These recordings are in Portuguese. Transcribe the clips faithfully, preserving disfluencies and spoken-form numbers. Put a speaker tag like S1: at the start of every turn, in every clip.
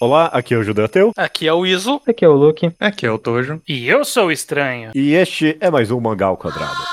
S1: Olá, aqui é o Judeu.
S2: Aqui é o Iso.
S3: Aqui é o Luke.
S4: Aqui é o Tojo.
S2: E eu sou o Estranho.
S1: E este é mais um Mangá ao Quadrado.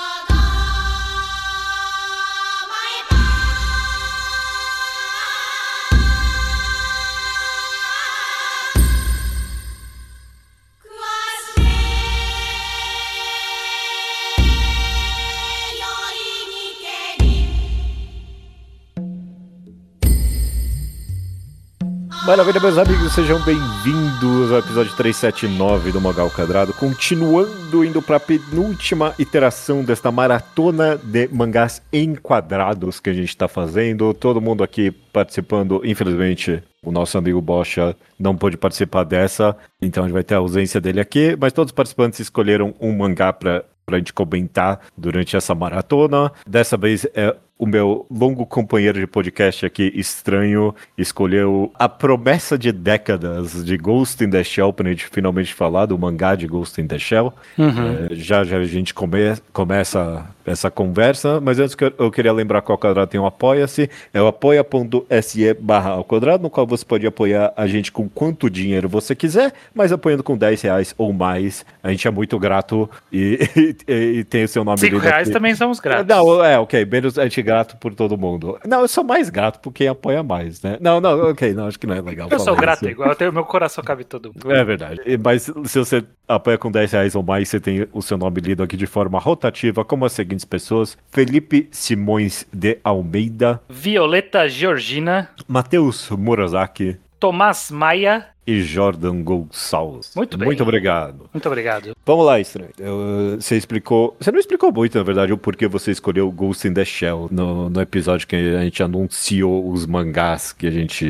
S1: Maravilha, meus amigos, sejam bem-vindos ao episódio trezentos e setenta e nove do Mangá ao Quadrado, continuando indo para a penúltima iteração desta maratona de mangás enquadrados que a gente está fazendo. Todo mundo aqui participando, infelizmente, o nosso amigo Bocha não pôde participar dessa, então a gente vai ter a ausência dele aqui, mas todos os participantes escolheram um mangá para a gente comentar durante essa maratona. Dessa vez é o meu longo companheiro de podcast aqui, Estranho, escolheu A Promessa de Décadas de Ghost in the Shell, pra gente finalmente falar do mangá de Ghost in the Shell.
S2: Uhum.
S1: É, já já a gente come, começa essa conversa, mas antes que eu, eu queria lembrar que o Quadrado tem um Apoia-se, é o apoia.se barra ao quadrado, no qual você pode apoiar a gente com quanto dinheiro você quiser, mas apoiando com dez reais ou mais, a gente é muito grato e, e, e tem o seu nome
S2: cinco reais
S1: aqui.
S2: também somos gratos.
S1: Não, é, ok, menos a gente é grato por todo mundo. Não, eu sou mais grato por quem apoia mais, né? Não, não, ok, não, acho que não é legal
S2: Eu
S1: falar
S2: sou grato
S1: isso.
S2: igual, eu tenho, meu coração cabe todo mundo.
S1: É verdade, mas se você apoia com dez reais ou mais, você tem o seu nome lido aqui de forma rotativa, como as seguintes pessoas: Felipe Simões de Almeida,
S2: Violeta Georgina,
S1: Matheus Murasaki
S2: Tomás Maia.
S1: e Jordan Gonçalves.
S2: Muito bem.
S1: Muito obrigado.
S2: Muito obrigado.
S1: Vamos lá, Estranho. Eu, você explicou... Você não explicou muito, na verdade, o porquê você escolheu Ghost in the Shell no, no episódio que a gente anunciou os mangás que a gente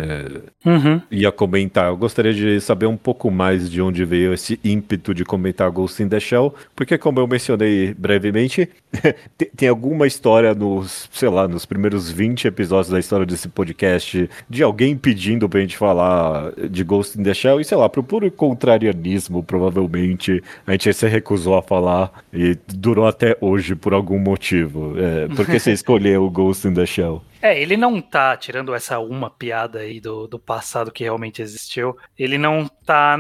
S1: é,
S2: Uhum.
S1: ia comentar. Eu gostaria de saber um pouco mais de onde veio esse ímpeto de comentar Ghost in the Shell, porque, como eu mencionei brevemente, tem, tem alguma história nos, sei lá, nos primeiros vinte episódios da história desse podcast de alguém pedindo pra gente falar de Ghost in the Shell, e sei lá, pro puro contrarianismo, provavelmente, a gente se recusou a falar e durou até hoje por algum motivo. É, por que você escolheu o Ghost in the Shell?
S2: É, ele não tá, tirando essa uma piada aí do, do passado que realmente existiu, ele não tá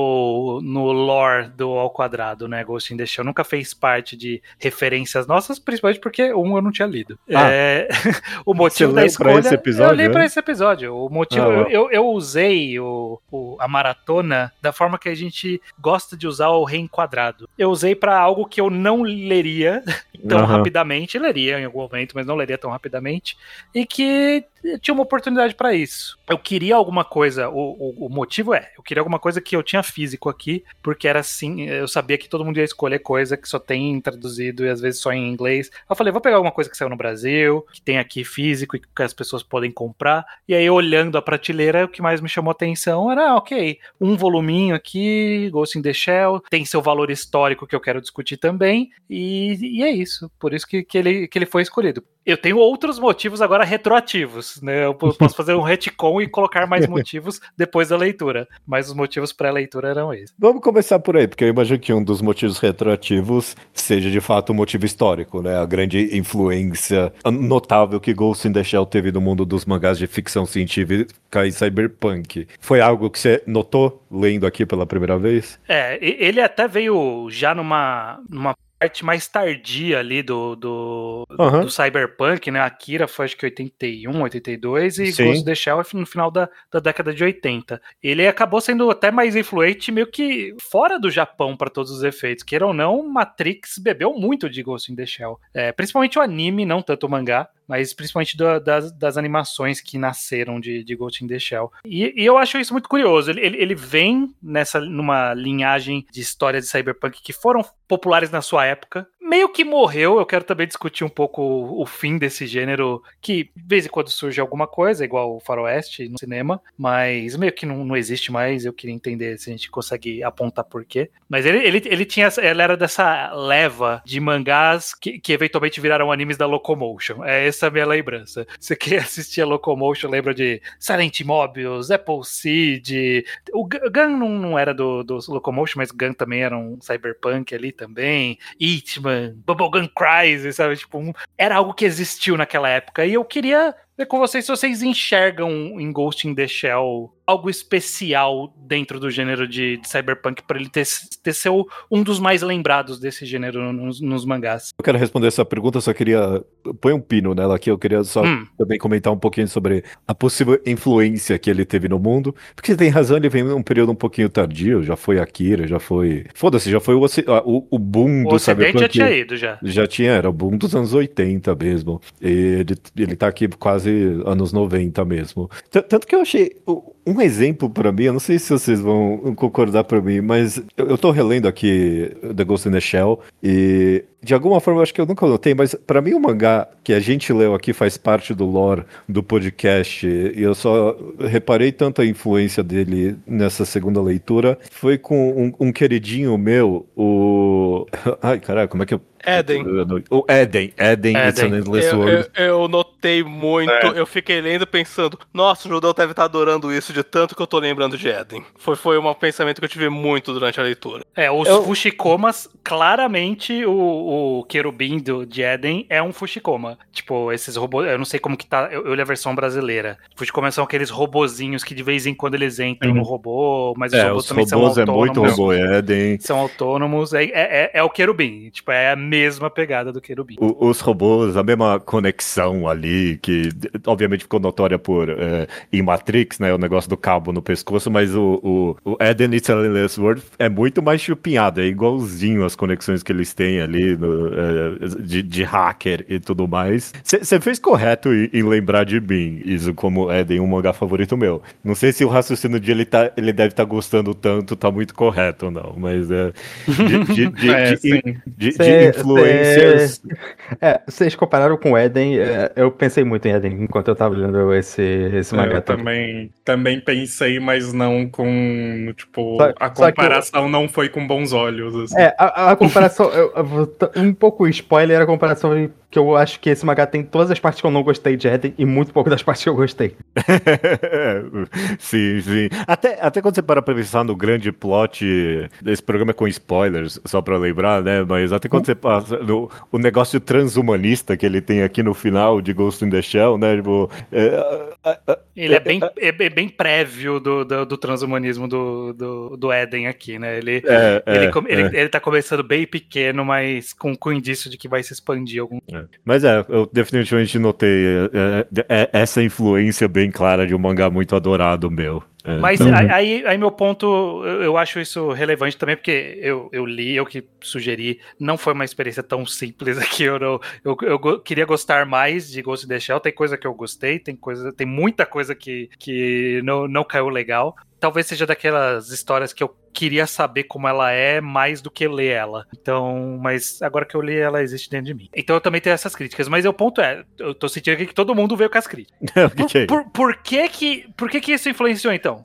S2: no, no lore do Ao Quadrado, né, Ghost in the Shell, nunca fez parte de referências nossas, principalmente porque um eu não tinha lido.
S1: Ah,
S2: é, o motivo
S1: você
S2: da
S1: leu
S2: escolha...
S1: pra esse episódio,
S2: eu li
S1: né?
S2: pra esse episódio, o motivo...
S1: Ah,
S2: eu, eu, eu usei o, o, a maratona da forma que a gente gosta de usar o reenquadrado. Eu usei pra algo que eu não leria tão
S1: Aham.
S2: rapidamente, leria em algum momento, mas não leria tão rapidamente, e que tinha uma oportunidade pra isso. Eu queria alguma coisa, o, o, o motivo é, eu queria alguma coisa que eu tinha físico aqui, porque era assim, eu sabia que todo mundo ia escolher coisa que só tem traduzido e às vezes só em inglês. Eu falei, vou pegar alguma coisa que saiu no Brasil, que tem aqui físico e que as pessoas podem comprar. E aí, olhando a prateleira, o que mais me chamou a atenção era, ah, ok, um voluminho aqui, Ghost in the Shell, tem seu valor histórico que eu quero discutir também, e, e é isso, por isso que, que, ele, que ele foi escolhido. Eu tenho outros motivos agora retroativos, né? Eu posso fazer um retcon e colocar mais motivos depois da leitura, mas os motivos pré-leitura eram esses.
S1: Vamos começar por aí, porque eu imagino que um dos motivos retroativos seja de fato um motivo histórico, né? A grande influência notável que Ghost in the Shell teve no mundo dos mangás de ficção científica e cyberpunk. Foi algo que você notou lendo aqui pela primeira vez?
S2: É, ele até veio já numa, numa parte mais tardia ali do, do,
S1: Uhum.
S2: do Cyberpunk, né? Akira foi acho que oitenta e um, oitenta e dois e
S1: Sim.
S2: Ghost in the Shell no final da, da década de oitenta. Ele acabou sendo até mais influente meio que fora do Japão para todos os efeitos. Queira ou não, Matrix bebeu muito de Ghost in the Shell. É, principalmente o anime, não tanto o mangá, mas principalmente do, das, das animações que nasceram de, de Ghost in the Shell. E, e eu acho isso muito curioso. Ele, ele, ele vem nessa, numa linhagem de histórias de cyberpunk que foram populares na sua época. Meio que morreu, eu quero também discutir um pouco o, o fim desse gênero, que de vez em quando surge alguma coisa, igual o Faroeste no cinema, mas meio que não, não existe mais. Eu queria entender se a gente consegue apontar por quê. Mas ele, ele, ele, tinha, ele era dessa leva de mangás que, que eventualmente viraram animes da Locomotion. É essa a minha lembrança. Você que assistia Locomotion lembra de Silent Mobius, Appleseed. O Gun não, não era do, do Locomotion, mas Gun também era um cyberpunk ali também. Hitman, Bubblegum Crisis, sabe? Tipo, um, era algo que existiu naquela época. E eu queria ver com vocês se vocês enxergam em Ghost in the Shell algo especial dentro do gênero de, de cyberpunk para ele ter, ter ser um dos mais lembrados desse gênero nos, nos mangás?
S1: Eu quero responder essa pergunta, só queria... Põe um pino nela aqui, eu queria só hum. também comentar um pouquinho sobre a possível influência que ele teve no mundo, porque você tem razão, ele vem num período um pouquinho tardio, já foi Akira, já foi... Foda-se, já foi o, o, o boom
S2: o
S1: do cyberpunk.
S2: já tinha ido, já.
S1: Já tinha, era o boom dos anos oitenta mesmo. E ele, ele tá aqui quase anos noventa mesmo. T- tanto que eu achei um exemplo pra mim, eu não sei se vocês vão concordar pra mim, mas eu, eu tô relendo aqui The Ghost in the Shell e de alguma forma eu acho que eu nunca notei, mas pra mim o mangá que a gente leu aqui faz parte do lore do podcast e eu só reparei tanto a influência dele nessa segunda leitura, foi com um, um queridinho meu, o... Ai, caralho, como é que eu...
S3: Eden.
S1: O Eden. Eden,
S2: Eden.
S1: It's an Endless
S3: Eu,
S1: World.
S3: eu, eu notei muito,
S1: É.
S3: eu fiquei lendo pensando, nossa, o Judeu deve estar adorando isso de tanto que eu tô lembrando de Eden. Foi, foi um pensamento que eu tive muito durante a leitura.
S2: É, os
S1: Eu-
S2: Fushikomas, claramente o, o querubim do, de Eden é um Fushikoma. Tipo, esses robôs, eu não sei como que tá, eu, eu li a versão brasileira. Fushikoma são aqueles robozinhos que de vez em quando eles entram
S1: Uhum.
S2: no robô, mas os
S1: É,
S2: robôs
S1: os
S2: também
S1: robôs
S2: são
S1: é muito
S2: autônomos.
S1: robô Eden.
S2: São autônomos, é, é, é- é o querubim, tipo, é a mesma pegada do querubim.
S1: O- os robôs, a mesma conexão ali, que obviamente ficou notória por é, em Matrix, né? O negócio do cabo no pescoço, mas o, o, o Eden It's an Endless World é muito mais chupinhado, é igualzinho as conexões que eles têm ali no, é, de, de hacker e tudo mais. Você fez correto em, em lembrar de mim, isso como Eden, um mangá favorito meu. Não sei se o raciocínio de ele, tá, ele deve estar gostando tanto, tá muito correto ou não, mas é, de, de, de,
S4: É,
S1: de-
S4: sim.
S1: de- de
S5: Cê-
S1: influências.
S5: cê- É, vocês compararam com Eden, é, eu pensei muito em Eden enquanto eu tava lendo esse, esse mangá.
S4: Eu também, também pensei, mas não com, tipo,
S5: Só-
S4: a
S5: só que eu-
S4: comparação não foi com bons olhos, assim.
S5: É, a, a comparação, eu- eu vou t- um pouco spoiler, a comparação que eu acho que esse mangá tem todas as partes que eu não gostei de Eden e muito pouco das partes que eu gostei.
S1: Sim, sim. Até, até quando você para pra pensar no grande plot desse programa é com spoilers, só pra lembrar, né? Mas até quando você passa no o negócio transhumanista que ele tem aqui no final de Ghost in the Shell, né? Tipo, é, é, é,
S2: Ele é bem, é bem- bem prévio do, do, do transhumanismo do, do, do Eden aqui, né? Ele,
S1: é,
S2: ele,
S1: é,
S2: come- ele,
S1: é.
S2: ele tá começando bem pequeno, mas com, com indício de que vai se expandir algum.
S1: Mas é, eu definitivamente notei é, é, é, essa influência bem clara de um mangá muito adorado meu. É,
S2: Mas
S1: então-
S2: aí, aí, aí meu ponto, eu, eu acho isso relevante também, porque eu, eu li, eu que sugeri, não foi uma experiência tão simples aqui. Eu, não- eu, eu go- queria gostar mais de Ghost in the Shell. Tem coisa que eu gostei, tem coisa, tem muita coisa que, que não, não caiu legal. Talvez seja daquelas histórias que eu queria saber como ela é mais do que ler ela. Então, mas agora que eu li, ela existe dentro de mim. Então eu também tenho essas críticas. Mas o ponto é, eu tô sentindo aqui que todo mundo veio com as críticas.
S1: O que que é
S2: Por,
S1: isso?
S2: por, por que que, por que que isso influenciou, então?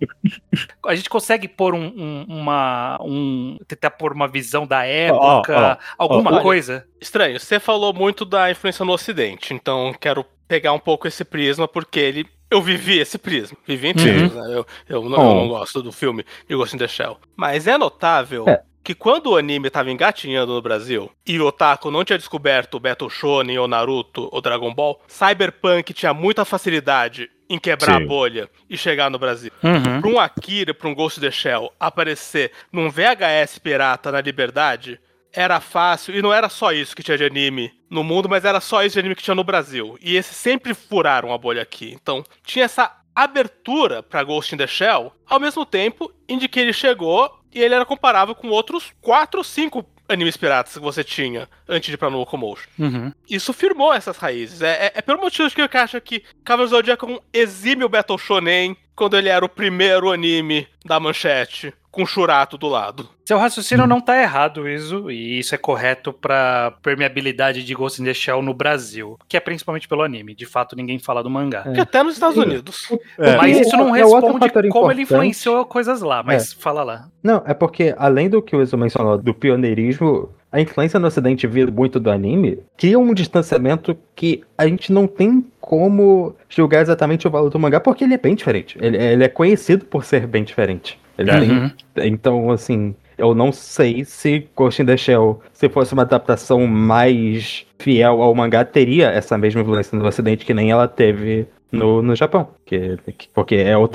S2: A gente consegue pôr um, um- uma... Um, tentar pôr uma visão da época, alguma
S3: ó,
S2: coisa?
S3: Estranho, você falou muito da influência no Ocidente, então quero pegar um pouco esse prisma, porque ele... Eu vivi esse prisma, vivi em prismas, né? Eu, eu, não, eu não gosto do filme de Ghost in the Shell. Mas é notável
S5: É.
S3: que quando o anime tava engatinhando no Brasil e o Otaku não tinha descoberto o Battle Shonen ou Naruto ou Dragon Ball, Cyberpunk tinha muita facilidade em quebrar
S1: Sim.
S3: a bolha e chegar no Brasil.
S2: Uhum.
S3: Pra um Akira, pra um Ghost in the Shell aparecer num V H S pirata na Liberdade, era fácil, e não era só isso que tinha de anime no mundo, mas era só isso de anime que tinha no Brasil. E esses sempre furaram a bolha aqui. Então, tinha essa abertura pra Ghost in the Shell, ao mesmo tempo em que ele chegou e ele era comparável com outros quatro ou cinco animes piratas que você tinha antes de ir pra no Locomotion.
S2: Uhum.
S3: Isso firmou essas raízes. É, é, é pelo motivo de que eu acho que Cavaleiro do Zodíaco é um exímio Battle Shonen quando ele era o primeiro anime da Manchete, com Shurato do lado.
S2: Seu raciocínio não tá errado, Iso, e isso é correto pra permeabilidade de Ghost in the Shell no Brasil, que é principalmente pelo anime. De fato, ninguém fala do mangá.
S3: Que até nos Estados Unidos.
S1: É.
S2: Mas isso não
S5: É outro
S2: responde
S5: fator
S2: como ele
S5: importante.
S2: influenciou coisas lá, mas fala lá.
S5: Não, é porque, além do que o Iso mencionou, do pioneirismo, a influência no Ocidente vir muito do anime cria um distanciamento que a gente não tem como julgar exatamente o valor do mangá, porque ele é bem diferente. Ele, ele é conhecido por ser bem diferente. Ele
S2: Uhum.
S5: tem, então, assim, eu não sei se Ghost in the Shell, se fosse uma adaptação mais fiel ao mangá, teria essa mesma influência no Ocidente que nem ela teve no, no Japão. Que, que- porque é outra...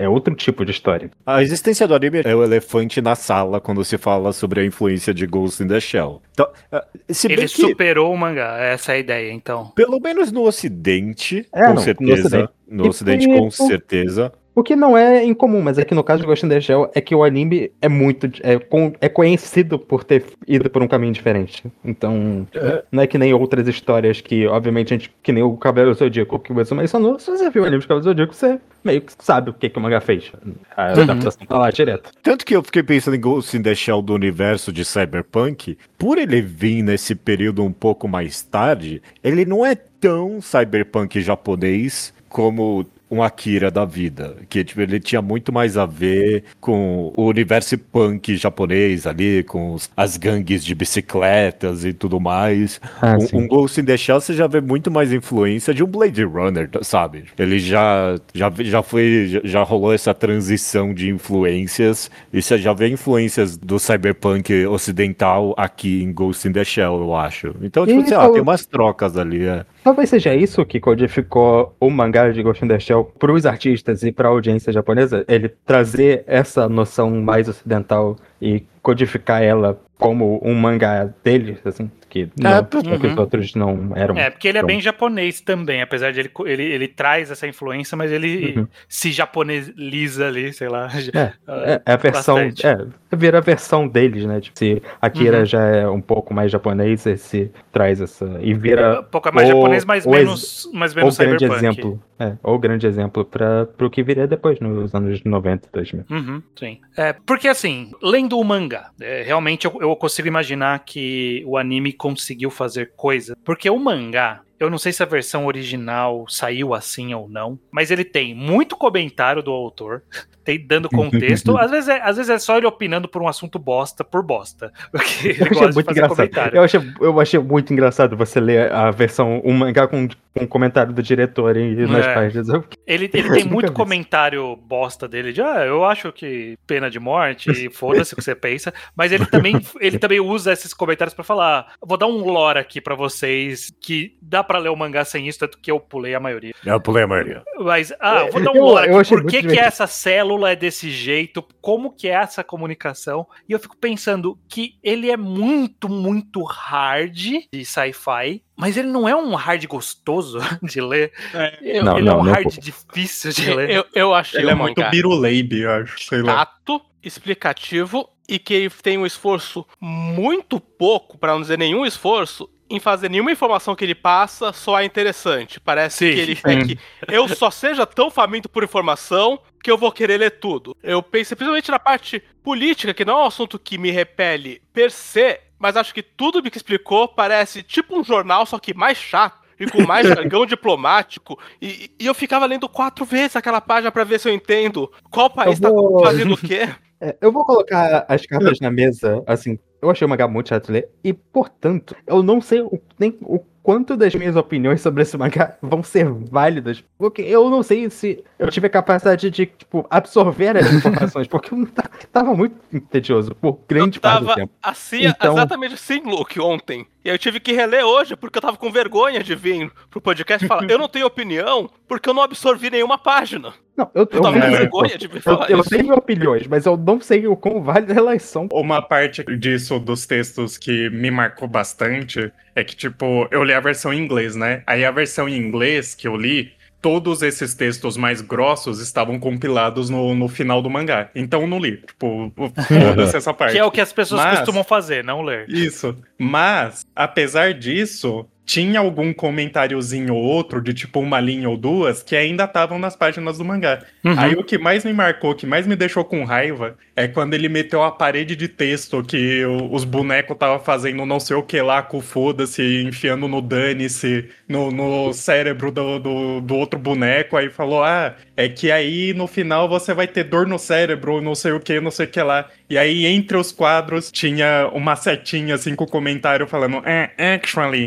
S5: É outro tipo de história.
S1: A existência do anime é o elefante na sala quando se fala sobre a influência de Ghost in the Shell. Então, se bem
S2: Ele
S1: que,
S2: superou o mangá, essa é a ideia, então.
S1: pelo menos no Ocidente,
S5: É,
S1: com
S5: não,
S1: certeza.
S5: no Ocidente.
S1: No
S5: E
S1: Ocidente,
S5: foi-
S1: com certeza.
S5: O que não é incomum, mas é que no caso de Ghost in the Shell é que o anime é muito. É, com- é conhecido por ter ido por um caminho diferente. Então, não é que nem outras histórias que, obviamente, a gente, que nem o Cavaleiro Zodíaco que você mencionou. Se você viu o anime de Cavaleiro Zodíaco, você meio que sabe o que, que o manga fez. A adaptação tá lá direto.
S1: Tanto que eu fiquei pensando em Ghost in the Shell do universo de Cyberpunk, por ele vir nesse período um pouco mais tarde, ele não é tão cyberpunk japonês como um Akira da vida, que tipo, ele tinha muito mais a ver com o universo punk japonês ali, com os- as gangues de bicicletas e tudo mais.
S5: Ah,
S1: um,
S5: sim.
S1: um Ghost in the Shell você já vê muito mais influência de um Blade Runner, sabe? Ele já, já, já foi, já, já rolou essa transição de influências, e você já vê influências do cyberpunk ocidental aqui em Ghost in the Shell, eu acho. Então, tipo,
S5: E
S1: sei lá,
S5: falou-
S1: tem umas trocas ali, é.
S5: Talvez seja isso que codificou o mangá de Ghost in the Shell para os artistas e para a audiência japonesa, ele trazer essa noção mais ocidental e codificar ela como um mangá deles, assim, que, não, que os
S2: uhum.
S5: outros não eram.
S2: É, porque ele é
S5: tão-
S2: bem japonês também, apesar de ele, ele, ele traz essa influência, mas ele
S5: Uhum.
S2: se japonesiza ali, sei lá.
S5: É,
S2: ah,
S5: é, é a versão.
S2: bastante.
S5: É, vira a versão deles, né? Tipo, se Akira
S2: Uhum.
S5: já é um pouco mais japonês, esse traz essa. E vira.
S2: Um pouco mais
S5: o-
S2: japonês, mas
S5: o
S2: menos, mas
S5: Ou
S2: menos
S5: grande
S2: cyberpunk.
S5: exemplo. É, ou grande exemplo para o que viria depois, nos anos noventa, dois mil.
S2: Uhum, sim. É, porque assim, lendo o mangá, é, realmente eu, eu consigo imaginar que o anime conseguiu fazer coisa. Porque o mangá, eu não sei se a versão original saiu assim ou não, mas ele tem muito comentário do autor, tem dando contexto. às, vezes é, às vezes é só ele opinando por um assunto bosta por bosta. Porque ele
S5: Eu achei
S2: gosta de
S5: muito
S2: fazer
S5: engraçado.
S2: comentário.
S5: Eu achei, eu achei muito engraçado você ler a versão, um mangá com um comentário do diretor e nas
S2: É.
S5: páginas. Eu-
S2: Ele, ele tem
S5: Nunca vi
S2: muito
S5: isso.
S2: comentário bosta dele de, ah, eu acho que pena de morte, e foda-se o que você pensa, mas ele também, ele também usa esses comentários pra falar, vou dar um lore aqui pra vocês, que dá pra ler o mangá sem isso, tanto que eu pulei a maioria.
S1: É o pulei a maioria.
S2: Mas, ah, vou dar um
S5: Eu-
S2: lore
S5: eu
S2: aqui,
S5: achei
S2: por que
S5: muito
S2: que
S5: divertido.
S2: essa célula é desse jeito, como que é essa comunicação, e eu fico pensando que ele é muito, muito hard de sci-fi, mas ele não é um hard gostoso de ler,
S3: Eu,
S5: Não,
S2: ele é um
S5: não,
S2: hard
S5: pouco.
S2: difícil de ler.
S3: eu, eu achei
S4: Ele é
S3: o
S4: muito
S3: mangá
S4: biruleibe, eu acho. Sei lá.
S3: chato, explicativo e que ele tem um esforço muito pouco, pra não dizer nenhum esforço, em fazer nenhuma informação que ele passa soar interessante. Parece
S2: Sim.
S3: que ele quer que eu só seja tão faminto por informação que eu vou querer ler tudo. Eu pensei principalmente na parte política, que não é um assunto que me repele per se, mas acho que tudo que explicou parece tipo um jornal, só que mais chato. E com mais jargão diplomático. E, e eu ficava lendo quatro vezes aquela página pra ver se eu entendo qual país
S5: Eu vou-
S3: tá fazendo o quê.
S5: É, eu vou colocar as cartas na mesa, assim, eu achei o mangá muito chato de ler, e, portanto, eu não sei o, nem o quanto das minhas opiniões sobre esse mangá vão ser válidas, porque eu não sei se eu tive a capacidade de, tipo, absorver as informações, porque eu não ta- tava muito tedioso por grande
S3: Eu
S5: parte do
S3: tava
S5: tempo.
S3: assim,
S5: Então-
S3: exatamente assim, Luke, ontem. E aí eu tive que reler hoje, porque eu tava com vergonha de vir pro podcast e falar, eu não tenho opinião, porque eu não absorvi nenhuma página.
S5: Não, eu,
S3: Eu tava
S5: vi
S3: com
S5: isso,
S3: vergonha de me
S5: eu,
S3: falar
S5: eu
S3: isso.
S5: tenho opiniões, mas eu não sei o quão válidas elas são.
S4: Uma parte disso dos textos que me marcou bastante é que, tipo, eu li a versão em inglês, né? Aí a versão em inglês que eu li, todos esses textos mais grossos estavam compilados no, no final do mangá. Então eu não li. Tipo, foda-se essa parte.
S2: Que é o que as pessoas
S4: Mas-
S2: costumam fazer, não ler.
S4: Isso. Mas, apesar disso, tinha algum comentáriozinho ou outro, de tipo uma linha ou duas, que ainda estavam nas páginas do mangá.
S2: Uhum.
S4: Aí o que mais me marcou, o que mais me deixou com raiva, é quando ele meteu a parede de texto que o- os bonecos estavam fazendo não sei o que lá com o foda-se, enfiando no dane-se, no, no cérebro do, do, do outro boneco. Aí falou, ah, é que aí no final você vai ter dor no cérebro, não sei o que, não sei o que lá. E aí entre os quadros tinha uma setinha assim com o comentário falando, eh, actually, o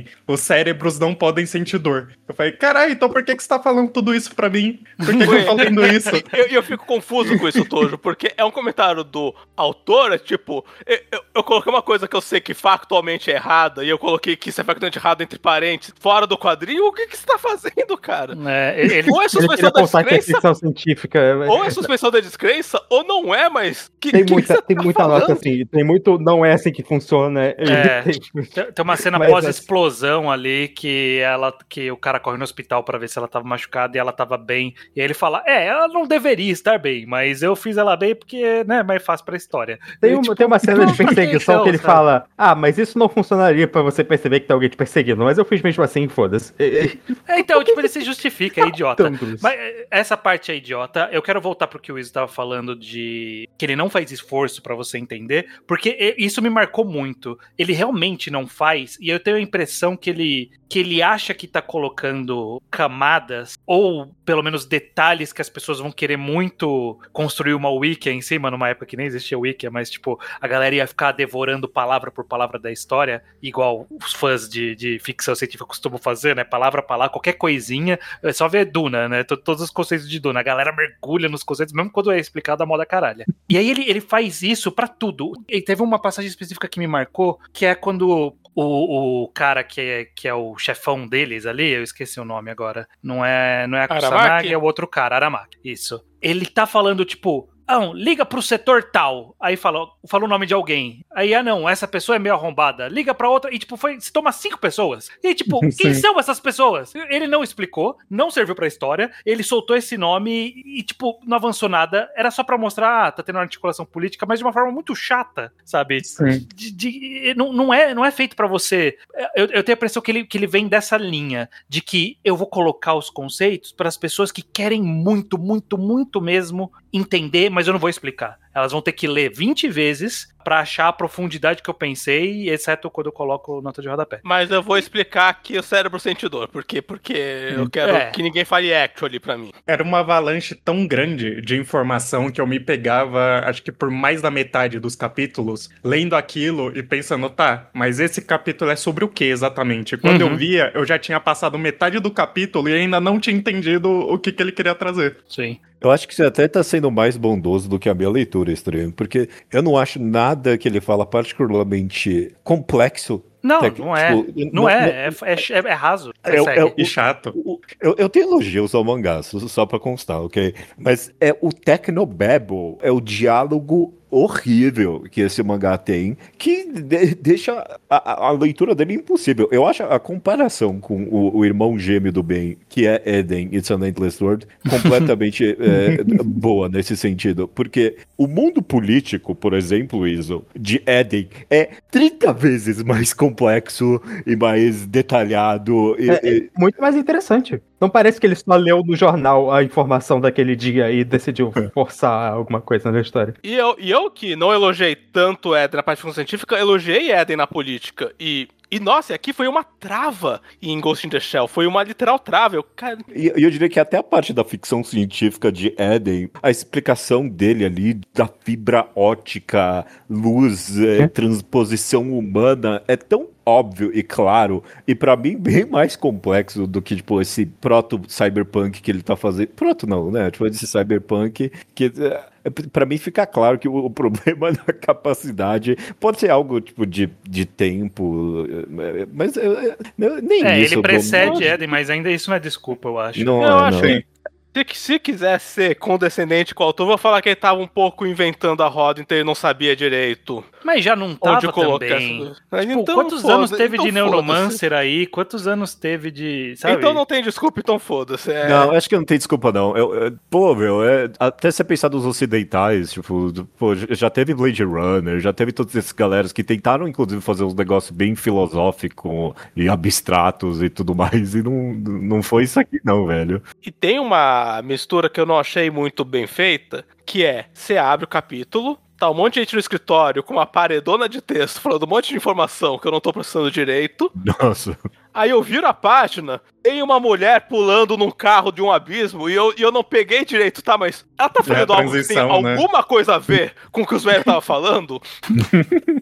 S4: cérebros não podem sentir dor. Eu falei, caralho, então por que, que você tá falando tudo isso pra mim? Por que, que eu tô lendo isso?
S3: Eu, eu fico confuso com isso, Tojo, porque é um comentário do autor, é tipo, eu, eu, eu coloquei uma coisa que eu sei que factualmente é errada, e eu coloquei que isso é factualmente errado entre parênteses, fora do quadrinho, o que que você tá fazendo, cara?
S2: É, ele,
S3: ou é
S5: Ele
S3: suspensão
S5: queria
S3: da
S5: contar que é
S3: descrença,
S5: ficção científica.
S3: ou é suspensão da descrença, ou não é, mas... Que,
S5: Tem
S3: que
S5: muita,
S3: você
S5: tem
S3: tá
S5: muita
S3: falando?
S5: nota assim, tem muito. Não é assim que funciona.
S2: É.
S5: Tem-
S2: Tem tem uma cena
S5: Mas,
S2: pós-explosão ali que ela que o cara corre no hospital pra ver se ela tava machucada e ela tava bem. E aí ele fala: É, ela não deveria estar bem, mas eu fiz ela bem porque, né, é mais fácil pra história.
S5: Tem,
S2: E,
S5: uma,
S2: tipo,
S5: tem uma cena de
S2: por que
S5: perseguição
S2: então,
S5: que ele
S2: sabe?
S5: fala: Ah, mas isso não funcionaria pra você perceber que tem alguém te perseguindo, mas eu fiz mesmo assim, foda-se.
S2: É, então, tipo, ele se justifica, é idiota.
S5: Tanto isso.
S2: Mas é, essa parte é idiota. Eu quero voltar pro que o Izzy tava falando de que ele não faz esforço pra você entender, porque e- isso me marcou muito. Ele realmente não faz, e eu tenho a impressão que ele, que ele acha que tá colocando camadas, ou pelo menos detalhes que as pessoas vão querer muito construir uma wiki em cima, numa época que nem existia wiki, mas tipo, a galera ia ficar devorando palavra por palavra da história, igual os fãs de, de ficção científica costumam fazer, né? Palavra a palavra, qualquer coisinha, é só ver Duna, né? T- Todos os conceitos de Duna, a galera mergulha nos conceitos, mesmo quando é explicado a moda caralha. E aí ele, ele faz isso pra tudo. E teve uma passagem específica que me marcou, que é quando o, o cara que é, que é o chefão deles ali, eu esqueci o nome agora, não é, não é a
S3: Aramaki?
S2: Kusanagi, é o outro cara, Aramaki, isso. Ele tá falando, tipo, ah, não, liga pro setor tal. Aí fala, fala o nome de alguém. Aí, ah, não, essa pessoa é meio arrombada. Liga pra outra. E, tipo, foi, se toma cinco pessoas. E, tipo, quem
S5: Sim.
S2: são essas pessoas? Ele não explicou, não serviu pra história. Ele soltou esse nome e, tipo, não avançou nada. Era só pra mostrar, ah, tá tendo uma articulação política, mas de uma forma muito chata, sabe?
S5: Sim.
S2: De, de- não, não, é, não é feito pra você. Eu, eu tenho a impressão que ele, que ele vem dessa linha de que eu vou colocar os conceitos para as pessoas que querem muito, muito, muito mesmo entender, mas eu não vou explicar. Elas vão ter que ler vinte vezes pra achar a profundidade que eu pensei, exceto quando eu coloco nota de rodapé.
S3: Mas eu vou explicar aqui o cérebro sente dor. Por quê? Porque eu quero
S2: É.
S3: que ninguém fale actually pra mim.
S4: Era uma avalanche tão grande de informação que eu me pegava, acho que por mais da metade dos capítulos, lendo aquilo e pensando, tá, mas esse capítulo é sobre o que exatamente? Quando
S2: Uhum.
S4: eu via, eu já tinha passado metade do capítulo e ainda não tinha entendido o que, que ele queria trazer.
S2: Sim.
S1: Eu acho que você até tá sendo mais bondoso do que a minha leitura, estranho, porque eu não acho nada que ele fala particularmente complexo.
S2: Não,
S1: Tec-
S2: não é.
S1: tipo,
S2: Não é, é, é, é raso.
S1: É,
S2: Segue.
S1: é,
S4: E chato.
S1: O- Eu, eu tenho elogios ao mangá, só só pra constar, ok? Mas é o Tecnobabble, é o diálogo horrível que esse mangá tem, que de- deixa a, a- a leitura dele impossível. Eu acho a comparação com o, o irmão gêmeo do bem, que é Eden, It's an Endless World, completamente é, boa nesse sentido. Porque o mundo político, por exemplo, Iso, de Eden, é trinta vezes mais complexo e mais detalhado. E,
S5: É,
S1: e-
S5: é muito mais interessante. Não parece que ele só leu no jornal a informação daquele dia e decidiu forçar alguma coisa na história.
S3: E eu, e eu que não elogiei tanto Eden na parte de ficção científica, elogiei Eden na política. E, e nossa, aqui foi uma trava em Ghost in the Shell. Foi uma literal trava. Eu, cara,
S1: E e eu diria que até a parte da ficção científica de Eden, a explicação dele ali da fibra ótica, luz, é, transposição humana, é tão óbvio e claro, e pra mim bem mais complexo do que, tipo, esse proto-cyberpunk que ele tá fazendo. Proto não, né? Tipo, esse cyberpunk que... é, pra mim fica claro que o, o problema da capacidade pode ser algo, tipo, de, de tempo, é, mas é, é, nem
S2: É,
S1: isso.
S2: ele
S1: eu dou-
S2: precede Eden, mas ainda isso não é desculpa, eu acho.
S1: Não,
S3: eu
S1: é,
S3: acho
S1: não.
S3: que se, se quiser ser condescendente com o autor, eu vou falar que ele tava um pouco inventando a roda, então ele não sabia direito
S2: Mas já não
S3: onde
S2: tava
S3: colocar
S2: também.
S3: essa... Mas
S2: Tipo,
S3: então,
S2: quantos
S3: foda-
S2: anos teve
S3: então
S2: de
S3: foda-se.
S2: Neuromancer aí? Quantos anos teve de. Sabe?
S3: Então não tem desculpa, então foda-se. É...
S1: Não, acho que não tem desculpa, não. Eu, eu- pô, meu, é, até você pensar nos ocidentais, tipo, do- pô, já teve Blade Runner, já teve todos esses galeras que tentaram, inclusive, fazer uns negócios bem filosóficos e abstratos e tudo mais, e não, não foi isso aqui, não, velho.
S3: E tem uma mistura que eu não achei muito bem feita, que é, você abre o capítulo, tá um monte de gente no escritório com uma paredona de texto falando um monte de informação que eu não tô processando direito.
S1: Nossa.
S3: Aí eu viro a página, tem uma mulher pulando num carro de um abismo e eu, e eu não peguei direito, tá? Mas ela tá fazendo
S4: É a
S3: algo que tem
S4: transição, né?
S3: alguma coisa a ver com o que os velhos estavam falando?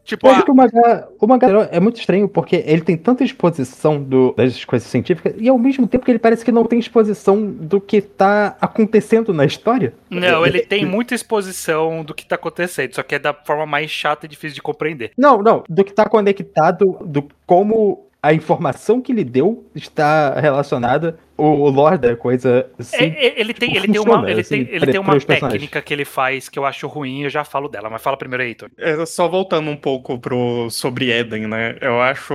S3: Tipo,
S5: Eu
S3: a...
S5: acho que o mangá, o mangá é muito estranho porque ele tem tanta exposição do, das coisas científicas e ao mesmo tempo que ele parece que não tem exposição do que tá acontecendo na história.
S2: Não, ele tem muita exposição do que tá acontecendo, só que é da forma mais chata e difícil de compreender.
S5: Não, não, do que tá conectado, do como a informação que ele deu está relacionada, o lore da coisa. Assim,
S2: é, é, ele tem,
S5: tipo,
S2: ele tem
S5: funciona,
S2: uma, ele
S5: assim,
S2: tem, ele
S5: pra-
S2: tem uma
S5: pros personagens.
S2: técnica que ele faz que eu acho ruim, eu já falo dela, mas fala primeiro aí, Heitor.
S4: É, só voltando um pouco pro sobre Eden, né? Eu acho,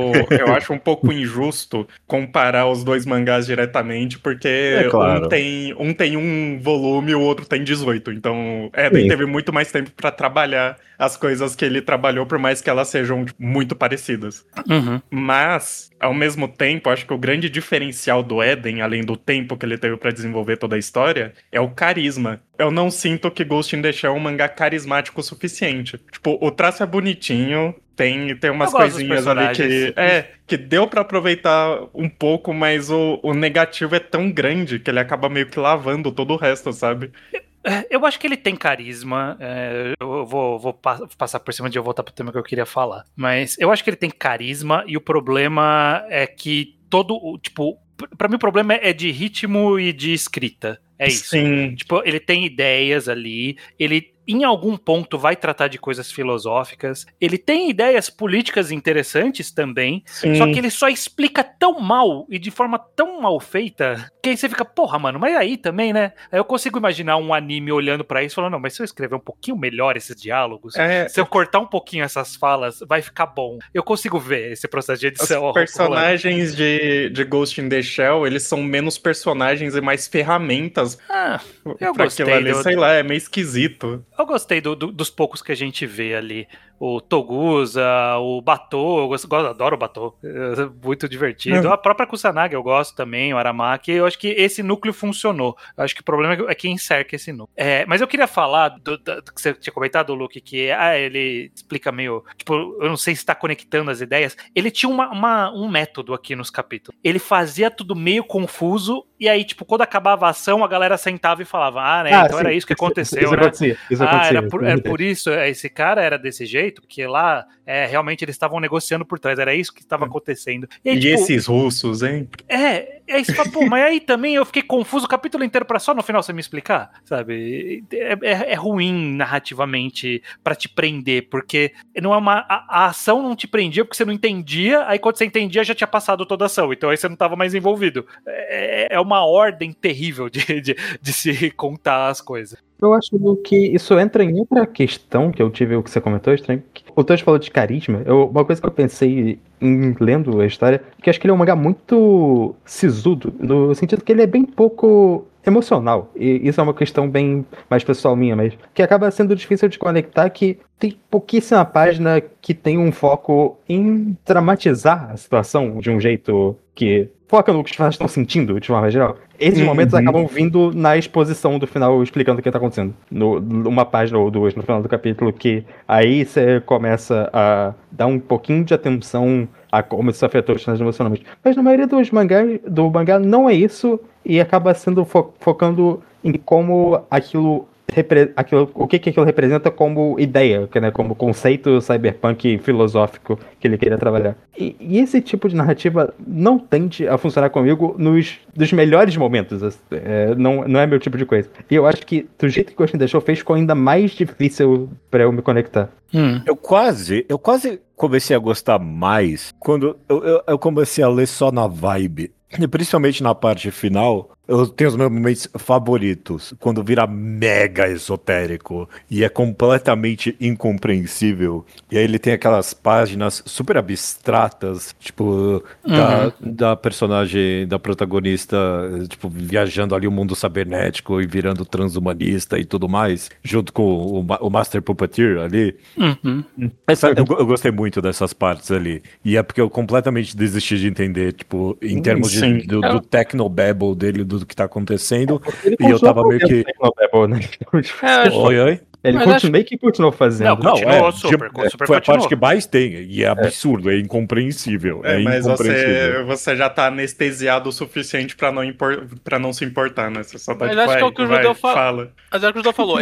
S4: eu acho um pouco injusto comparar os dois mangás diretamente, porque
S1: É claro.
S4: um tem um tem um volume e o outro tem dezoito. Então, Eden
S5: Sim.
S4: teve muito mais tempo pra trabalhar as coisas que ele trabalhou, por mais que elas sejam tipo, muito parecidas.
S2: Uhum.
S4: Mas, ao mesmo tempo, acho que o grande diferencial do Eden, além do tempo que ele teve pra desenvolver toda a história, é o carisma. Eu não sinto que Ghost in the Shell é um mangá carismático o suficiente. Tipo, o traço é bonitinho, tem, tem umas
S2: Eu gosto dos
S4: coisinhas ali que,
S2: personagens.
S4: é, que deu pra aproveitar um pouco, mas o, o negativo é tão grande que ele acaba meio que lavando todo o resto, sabe?
S2: É, eu acho que ele tem carisma. É, eu vou, vou pa- passar por cima de eu voltar pro tema que eu queria falar. Mas eu acho que ele tem carisma e o problema é que todo. o- Tipo, p- pra mim o problema é de ritmo e de escrita. É isso.
S4: Sim.
S2: Tipo, ele tem ideias ali, ele em algum ponto vai tratar de coisas filosóficas, ele tem ideias políticas interessantes também,
S4: Sim.
S2: só que ele só explica tão mal e de forma tão mal feita que aí você fica, porra, mano, mas aí também, né? Aí eu consigo imaginar um anime olhando pra isso e falando, não, mas se eu escrever um pouquinho melhor esses diálogos,
S4: É,
S2: se eu cortar um pouquinho essas falas, vai ficar bom. Eu consigo ver esse processo de
S4: os
S2: edição. rolando.
S4: personagens de, de Ghost in the Shell, eles são menos personagens e mais ferramentas
S2: Ah, eu
S4: pra
S2: gostei
S4: aquilo ali.
S2: do-
S4: Sei lá, é meio esquisito.
S2: Eu gostei do- do- dos poucos que a gente vê ali. O Togusa, o Batô, eu gosto, gosto- adoro o Batô. É muito divertido.
S4: Uhum.
S2: A própria Kusanagi eu gosto também, o Aramaki. Eu acho que esse núcleo funcionou. Eu acho que o problema é quem cerca esse núcleo. É, mas eu queria falar do, do- do que você tinha comentado, Luke, que ah, ele explica meio. Tipo, eu não sei se está conectando as ideias. Ele tinha uma, uma- um método aqui nos capítulos. Ele fazia tudo meio confuso, e aí, tipo, quando acabava a ação, a galera sentava e falava: Ah, né?
S5: Ah,
S2: então
S5: sim,
S2: era isso que aconteceu,
S5: isso
S2: né?
S5: acontecia, isso
S2: ah,
S5: acontecia.
S2: era por, era por isso, é, esse cara era desse jeito, porque lá é, realmente eles estavam negociando por trás, era isso que estava acontecendo. E, aí,
S4: E
S2: tipo,
S4: esses russos, hein?
S2: é, é isso, pô, mas aí também eu fiquei confuso o capítulo inteiro pra só no final você me explicar, sabe? É, é- é ruim narrativamente pra te prender, porque não é uma a, a ação não te prendia porque você não entendia, aí quando você entendia já tinha passado toda a ação, então aí você não tava mais envolvido. É, é uma ordem terrível de, de, de se contar as coisas.
S5: Eu acho que isso entra em outra questão que eu tive, o que você comentou, estranho. O Tosh falou de carisma. Eu, uma coisa que eu pensei em lendo a história, que acho que ele é um mangá muito sisudo, no sentido que ele é bem pouco emocional. E isso é uma questão bem mais pessoal minha, mas que acaba sendo difícil de conectar, que tem pouquíssima página que tem um foco em dramatizar a situação de um jeito que foca no que os personagens estão sentindo, de forma geral. Esses
S4: Uhum.
S5: momentos acabam vindo na exposição do final, explicando o que está acontecendo. No, uma página ou duas no final do capítulo, que aí você começa a dar um pouquinho de atenção a como isso afetou os personagens emocionalmente. Mas na maioria dos mangás, do mangá não é isso, e acaba sendo fo- focando em como aquilo repre- aquilo, o que, que aquilo representa como ideia, que, né, como conceito cyberpunk filosófico que ele queria trabalhar. E, e esse tipo de narrativa não tende a funcionar comigo nos dos melhores momentos. É, não, não é meu tipo de coisa. E eu acho que do jeito que Ghost in the Shell fez, ficou ainda mais difícil pra eu me conectar.
S2: Hum.
S1: Eu quase, eu quase comecei a gostar mais quando eu, eu, eu comecei a ler só na vibe. E principalmente na parte final, eu tenho os meus momentos favoritos, quando vira mega esotérico e é completamente incompreensível. E aí ele tem aquelas páginas super abstratas, tipo, da, da personagem, da protagonista, tipo, viajando ali o mundo cibernético e virando transhumanista e tudo mais, junto com o, Ma- o Master Puppeteer ali.
S2: Uhum.
S1: Essa, eu, eu gostei muito dessas partes ali. E é porque eu completamente desisti de entender, tipo, em termos de,
S4: Sim.
S1: do, do technobabble dele, do que tá acontecendo.
S5: Ele
S1: E eu tava meio que.
S5: Technobabble, né?
S3: É, eu acho-
S1: Oi, oi?
S5: Ele
S3: Mas
S5: continua,
S3: acho-
S5: meio que continuou fazendo.
S2: Não, continuou
S1: é,
S2: super,
S1: de-
S2: super
S1: foi a parte
S2: continuou.
S1: que mais tem. E é absurdo, é, incompreensível. É,
S4: É, mas
S1: incompreensível.
S4: você, você já tá anestesiado o suficiente pra não, impor, pra não se importar, né? Você só tá
S3: Mas
S4: tipo,
S3: acho que é o
S4: "Ai,
S3: que o
S4: vai,
S3: Judeu fa-
S4: fala.
S3: Mas é o que o Judeu falou, ele,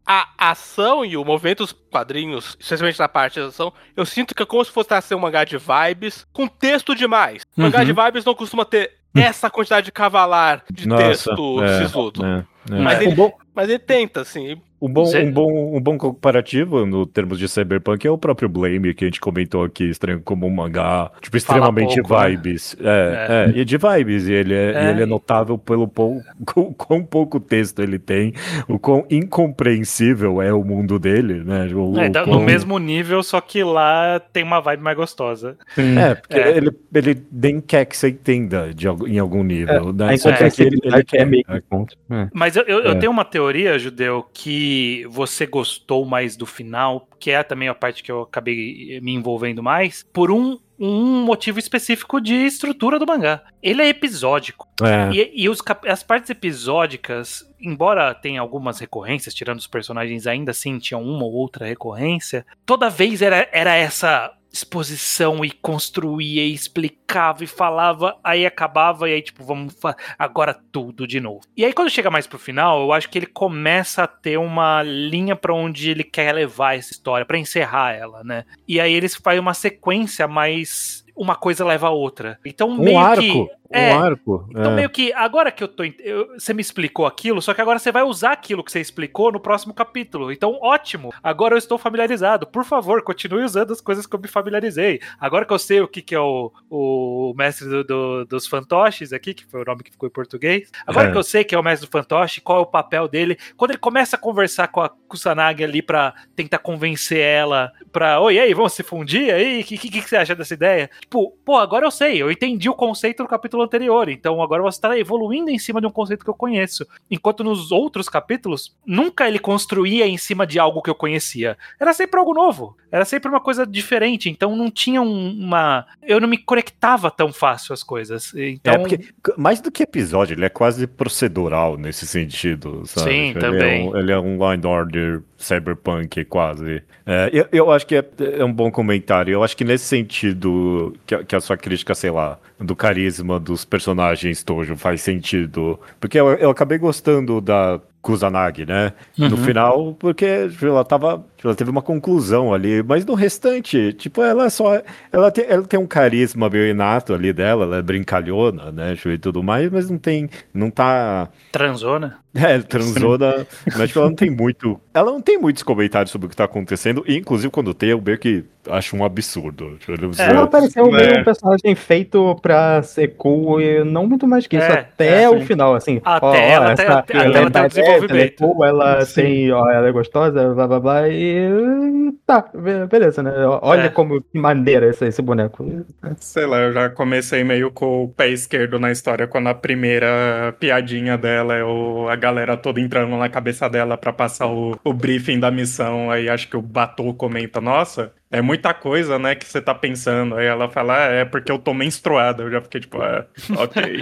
S3: a ação e o movimento dos quadrinhos, especialmente na parte de ação, eu sinto que é como se fosse ser um mangá de vibes com texto demais. Uhum. Mangá de vibes não costuma ter essa quantidade de cavalar de Nossa, texto é, sisudo. É, é. Mas, ele, bom, mas ele tenta, assim...
S1: Um bom, um, bom, um bom comparativo no termos de Cyberpunk é o próprio Blame, que a gente comentou aqui, estranho como um mangá, tipo, extremamente pouco, vibes. Né? É, é. é, e de vibes, e ele é, é. E ele é notável pelo pouco, com, com pouco texto ele tem, o quão incompreensível é o mundo dele, né? O,
S2: é,
S1: o
S2: quão... No mesmo nível, só que lá tem uma vibe mais gostosa.
S1: Sim. É, porque é. Ele, ele nem quer que você entenda de, em algum nível.
S5: É,
S1: né?
S5: A incompreensibilidade é, é meio que ponto.
S2: É. Mas eu, eu, eu tenho uma teoria, Judeu, que você gostou mais do final, que é também a parte que eu acabei me envolvendo mais, por um, um motivo específico de estrutura do mangá. Ele é episódico. É. E, e os, as partes episódicas, embora tenha algumas recorrências, tirando os personagens, ainda assim tinham uma ou outra recorrência, toda vez era, era essa... exposição e construía e explicava e falava, aí acabava e aí tipo, vamos agora tudo de novo. E aí quando chega mais pro final, eu acho que ele começa a ter uma linha pra onde ele quer levar essa história, pra encerrar ela, né? E aí eles fazem uma sequência mais... uma coisa leva a outra. Então
S1: um
S2: meio
S1: arco,
S2: que...
S1: É, um arco.
S2: Então
S1: é.
S2: meio que, agora que eu tô... Eu, você me explicou aquilo, só que agora você vai usar aquilo que você explicou no próximo capítulo. Então, ótimo. Agora eu estou familiarizado. Por favor, continue usando as coisas que eu me familiarizei. Agora que eu sei o que, que é o, o mestre do, do, dos fantoches aqui, que foi o nome que ficou em português. Agora é. que eu sei que é o mestre do fantoche, qual é o papel dele. Quando ele começa a conversar com a Kusanagi ali pra tentar convencer ela pra... Oi, aí, vamos se fundir aí? O que, que, que você acha dessa ideia? Tipo, pô, agora eu sei. Eu entendi o conceito do capítulo anterior, então agora você está evoluindo em cima de um conceito que eu conheço, enquanto nos outros capítulos nunca ele construía em cima de algo que eu conhecia, era sempre algo novo, era sempre uma coisa diferente, então não tinha uma... eu não me conectava tão fácil às coisas, então...
S1: É, porque mais do que episódio, ele é quase procedural nesse sentido, sabe?
S2: Sim,
S1: ele
S2: também.
S1: É um, ele é um line order cyberpunk quase. É, eu, eu acho que é, é um bom comentário, eu acho que nesse sentido que, que a sua crítica, sei lá, do carisma dos personagens Tojo faz sentido. Porque eu, eu acabei gostando da Kusanagi, né? Uhum. No final, porque ela tava... ela teve uma conclusão ali, mas no restante, tipo, ela é só... Ela tem, ela tem um carisma meio inato ali dela, ela é brincalhona, né? E tudo mais, mas não tem... Não tá...
S2: Transona?
S1: É, transona, mas tipo, ela não tem muito... Ela não tem muitos comentários sobre o que tá acontecendo, e inclusive quando tem, eu meio que acho um absurdo.
S5: É, ela pareceu meio é. um personagem feito pra ser cool e não muito mais que isso,
S2: é,
S5: até
S2: é,
S5: o final, assim.
S2: Até
S5: ó,
S2: ela,
S5: ó,
S2: até,
S5: essa,
S2: até
S5: ela,
S2: ela tem um desenvolvimento.
S5: Ela é cool, ela Sim. tem, ó, ela é gostosa, blá blá blá, e tá, beleza, né? Olha é. como que maneira esse, esse boneco.
S4: Sei lá, eu já comecei meio com o pé esquerdo na história, quando a primeira piadinha dela é o, a galera toda entrando na cabeça dela pra passar o, o briefing da missão, aí acho que o Batou comenta, nossa, é muita coisa, né, que você tá pensando. Aí ela fala, ah, é porque eu tô menstruada. Eu já fiquei tipo, ah, ok.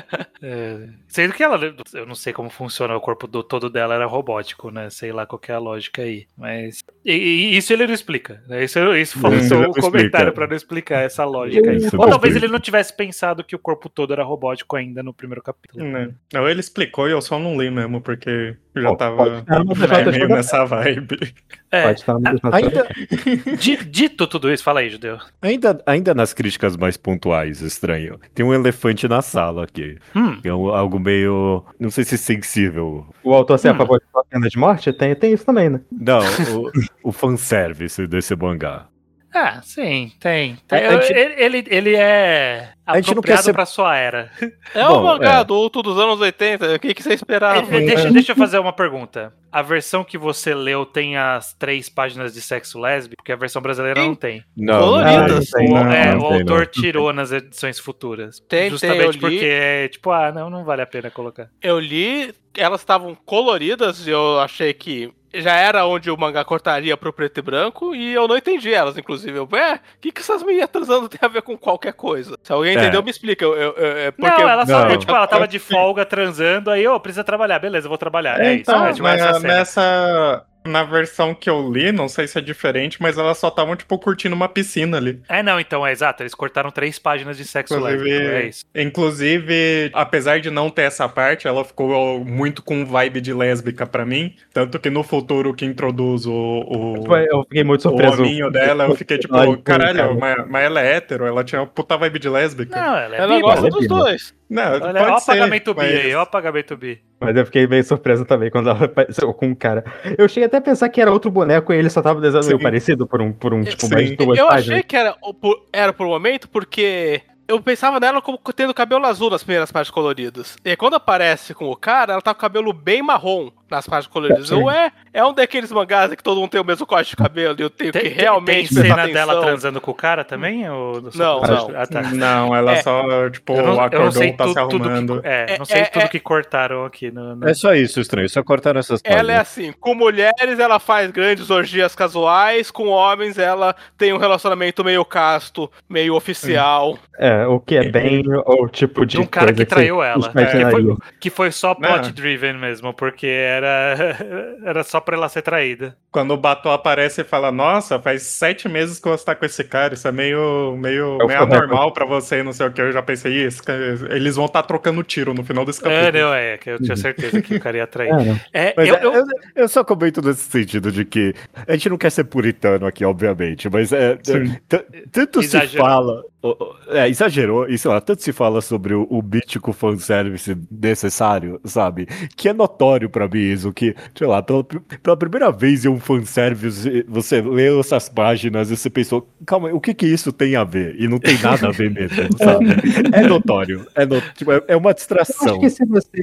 S2: é, sendo que ela, eu não sei como funciona, o corpo do, todo dela era robótico, né, sei lá qual que é a lógica aí, mas e, e isso ele não explica, né? Isso, isso foi só um comentário pra não explicar essa lógica aí. Ou talvez ele não tivesse pensado que o corpo todo era robótico ainda no primeiro capítulo.
S4: Não, não ele explicou e eu só não li mesmo, porque eu já oh, tava é, meio nessa vibe.
S2: É, ainda... Dito tudo isso, fala aí, Judeu.
S1: Ainda, ainda nas críticas mais pontuais, estranho, tem um elefante na sala aqui. Hum. É um, algo meio, não sei se sensível.
S5: O autor ser hum. a favor de pena de morte? Tem, tem isso também, né?
S1: Não, o, o fanservice desse mangá.
S2: Ah, sim, tem. tem. Eu, gente... ele, ele, ele é apropriado ser... pra sua era.
S3: É um mangá é. adulto dos anos oitenta, o que, que você esperava?
S2: É, deixa, deixa eu fazer uma pergunta. A versão que você leu tem as três páginas de sexo lésbico? Porque a versão brasileira
S3: tem.
S2: não tem.
S1: Não,
S3: coloridas.
S2: Não, não, não, é, não, o não, autor não. tirou nas edições futuras.
S3: Tem,
S2: justamente
S3: tem,
S2: porque é tipo, ah, não, não vale a pena colocar.
S3: Eu li, elas estavam coloridas e eu achei que já era onde o mangá cortaria pro preto e branco, e eu não entendi elas, inclusive. Eu, é, o que, que essas meninas transando tem a ver com qualquer coisa? Se alguém é. entendeu, me explica. Eu, eu, eu, porque
S2: não, ela só,
S1: não.
S2: tipo, ela tava de folga transando, aí, ô, oh, precisa trabalhar, beleza, eu vou trabalhar. É, é
S4: então,
S2: isso, é, tipo, essa
S4: nessa... Na versão que eu li, não sei se é diferente, mas elas só estavam, tipo, curtindo uma piscina ali.
S2: É, não, então, é exato. Eles cortaram três páginas de sexo
S4: Inclusive,
S2: lésbico, é isso.
S4: inclusive, apesar de não ter essa parte, ela ficou muito com vibe de lésbica pra mim. Tanto que no futuro que introduz o, o,
S5: Eu fiquei muito
S4: o
S5: surpreso.
S4: hominho dela, eu fiquei tipo,
S5: Ai,
S4: caralho,
S5: cara.
S4: mas, mas ela é hétero, ela tinha uma puta vibe de lésbica.
S2: Não, ela é
S3: Ela
S2: bi,
S3: gosta
S5: ela é
S3: dos
S5: bi,
S3: dois.
S4: Não,
S2: Olha,
S4: pode
S2: ó o
S4: ser,
S2: pagamento bi
S4: mas-
S2: aí, ó o pagamento bi.
S5: Mas eu fiquei meio surpreso também quando ela apareceu com o cara. Eu cheguei até a pensar que era outro boneco e ele só tava desenhando meio
S4: Sim.
S5: parecido por um, por um tipo,
S4: Sim.
S5: mais de duas
S3: Eu
S5: páginas.
S3: achei que era, o- por- era por um momento, porque eu pensava nela como tendo cabelo azul nas primeiras partes coloridas. E aí, quando aparece com o cara, ela tá com o cabelo bem marrom nas partes coloridas.
S5: Sim.
S3: Ué, é um daqueles mangás em que todo mundo tem o mesmo corte de cabelo e eu tenho
S2: Tem,
S3: que
S2: tem-
S3: realmente
S2: tem
S3: prestar
S2: cena dela
S3: atenção.
S2: transando com o cara também? Ou
S3: Não, não.
S2: Ah, tá.
S4: Não, ela
S3: É.
S4: só, tipo,
S2: Eu não, eu
S4: acordou,
S2: não sei
S4: tá
S2: tu-
S4: se
S2: tudo
S4: arrumando.
S2: que, é,
S3: É,
S2: não sei
S3: é,
S2: tudo
S3: é.
S2: que cortaram aqui no, no-
S1: É só isso, estranho. Só cortaram essas
S3: Ela é
S1: páginas.
S3: assim, com mulheres ela faz grandes orgias casuais, com homens ela tem um relacionamento meio casto, meio oficial.
S5: É, o que é bem o tipo de
S2: de um cara
S5: coisa
S2: que traiu
S5: você
S2: ela.
S5: imaginaria.
S2: Que foi, que foi só plot
S4: Não.
S2: driven mesmo, porque era, era só pra ela ser traída.
S4: Quando o Batou aparece e fala, nossa, faz sete meses que você tá com esse cara, isso é meio, meio,
S5: É o
S4: meio
S5: correto.
S4: anormal pra você, não sei o que. Eu já pensei, isso, eles vão estar trocando tiro no final desse
S2: É,
S4: capítulo.
S2: não, é, que eu tinha certeza que o cara ia trair.
S5: É, não.
S2: É,
S1: Mas
S2: eu,
S1: é,
S2: eu-
S1: eu, eu só comento nesse sentido de que a gente não quer ser puritano aqui, obviamente, mas é,
S4: Sim.
S1: t- tanto se
S2: Exagerou.
S1: fala. o- o- É, exagerou, e sei lá, tanto se fala sobre o, o mítico fanservice necessário, sabe? Que é notório pra mim isso, que, sei lá, pela, pela primeira vez em um fanservice, você leu essas páginas e você pensou, calma, o que que isso tem a ver? E não tem nada a ver mesmo, sabe? É notório, é, no- tipo, é, é uma
S5: Eu acho
S1: distração.
S5: que se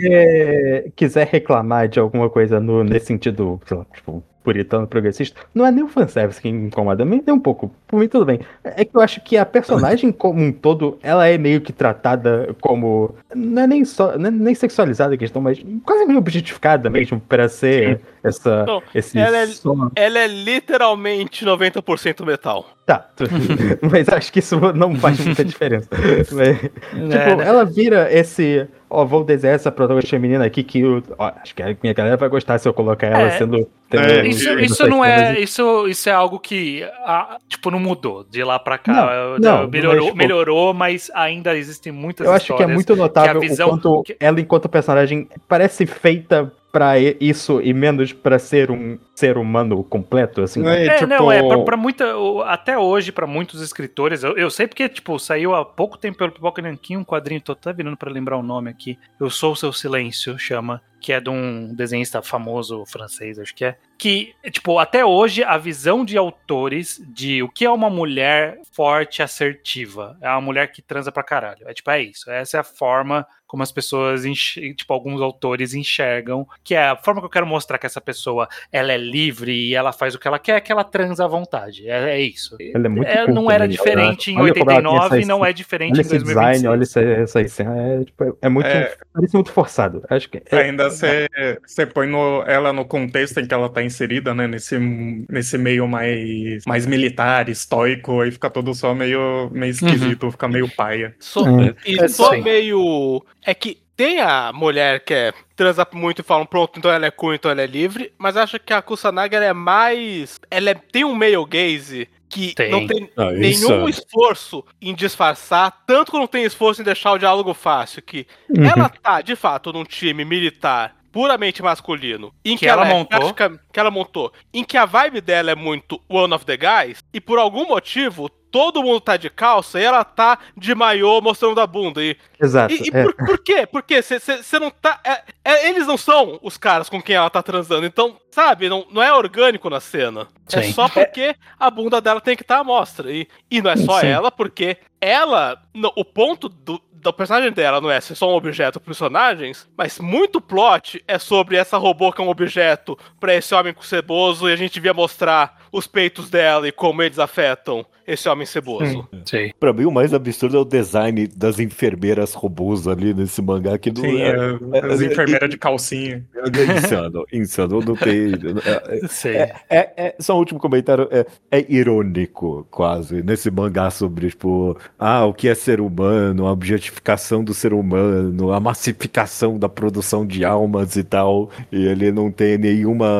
S5: você quiser reclamar de alguma coisa no, nesse sentido, sei lá, tipo, puritano, progressista, não é nem o fanservice que incomoda, nem nem um pouco, por mim tudo bem. É que eu acho que a personagem como um todo, ela é meio que tratada como, não é nem só, não é nem sexualizada a questão, mas quase meio objetificada mesmo, para ser essa,
S3: Não,
S5: esse
S3: ela é-
S5: som.
S3: Ela é literalmente noventa por cento metal.
S5: Tá, tu- mas acho que isso não faz muita diferença. Mas, tipo,
S2: É, né?
S5: ela vira esse. Ó, vou desenhar essa protagonista feminina aqui que eu, ó, acho que a minha galera vai gostar se eu colocar ela
S2: É,
S5: sendo. tendo
S4: é,
S2: Isso,
S5: essas
S2: isso não
S5: cenas
S2: é.
S5: e-
S2: Isso, isso é algo que, ah, tipo, não mudou de lá pra cá.
S5: Não,
S2: Eu-
S5: não,
S2: melhorou,
S5: mas, tipo,
S2: melhorou, mas ainda existem muitas
S5: Eu acho que é
S2: histórias
S5: muito notável
S2: que a visão-
S5: o quanto
S2: que-
S5: ela, enquanto personagem, parece feita pra e- isso e menos pra ser um ser humano completo, assim.
S4: É,
S2: É,
S4: tipo,
S2: não, é, pra, pra muita, o- até hoje, pra muitos escritores, eu, eu sei porque, tipo, saiu há pouco tempo pelo Pipoca Nanquim um quadrinho, tô até virando pra lembrar o nome aqui, Eu Sou o Seu Silêncio, chama, que é de um desenhista famoso francês, acho que é, que, tipo, até hoje, a visão de autores de o que é uma mulher forte e assertiva, é uma mulher que transa pra caralho, é tipo, é isso, essa é a forma como as pessoas, enx- tipo, alguns autores enxergam, que é a forma que eu quero mostrar que essa pessoa, ela é livre e ela faz o que ela quer, que ela transa à vontade. É, é isso.
S5: Ela é muito
S2: É,
S5: culta,
S2: não era
S5: né?
S2: diferente em
S5: Olha como ela
S2: oitenta e
S5: tem
S2: nove,
S5: essas-
S2: não é diferente
S5: Olha
S2: em
S5: esse
S2: dois mil e vinte e seis.
S5: design, olha essa, essa cena. É, tipo, é muito.
S4: É.
S5: Parece muito forçado. Acho que. É,
S4: Ainda você você põe no- ela no contexto em que ela tá inserida, né? Nesse, nesse meio mais, mais militar, estoico, aí fica tudo só meio, meio esquisito, fica meio paia.
S3: Só,
S5: É.
S3: e
S2: É,
S3: só
S2: sim.
S3: meio. É que tem a mulher que é transa muito e falam, pronto, então ela é cool, então ela é livre, mas acho que a Kusanagi ela é mais. Ela é- tem um male gaze que
S2: Tem.
S3: não tem
S1: Ah, isso
S3: nenhum
S1: é-
S3: esforço em disfarçar, tanto que não tem esforço em deixar o diálogo fácil, que
S5: Uhum.
S3: ela tá, de fato, num time militar puramente masculino, em que,
S2: Que ela
S3: ela, é
S2: montou.
S3: pratica- que ela montou, em que a vibe dela é muito one of the guys, e por algum motivo todo mundo tá de calça e ela tá de maiô mostrando a bunda. E,
S5: Exato.
S3: e, e
S5: é.
S3: por, por quê? Porque você não tá. é- é- eles não são os caras com quem ela tá transando. Então, sabe, não, não é orgânico na cena. É
S2: Sim.
S3: só porque a bunda dela tem que estar à mostra. E, e não é só
S5: Sim.
S3: ela, porque ela. no- o ponto do, do personagem dela não é ser só um objeto para personagens, mas muito plot é sobre essa robô que é um objeto pra esse homem ceboso e a gente via mostrar os peitos dela e como eles afetam esse homem ceboso.
S2: Sim.
S1: Pra mim, o mais absurdo é o design das enfermeiras robôs ali nesse mangá. Que não
S4: Sim,
S1: é,
S4: é- as
S1: é-
S4: enfermeiras de calcinha.
S1: é insano, insano. Não tem. É,
S2: Sim.
S1: é, é- é- só um último comentário. É, é irônico, quase, nesse mangá sobre, tipo, ah, o que é ser humano, a objetificação do ser humano, a massificação da produção de almas e tal. E ele não tem nenhuma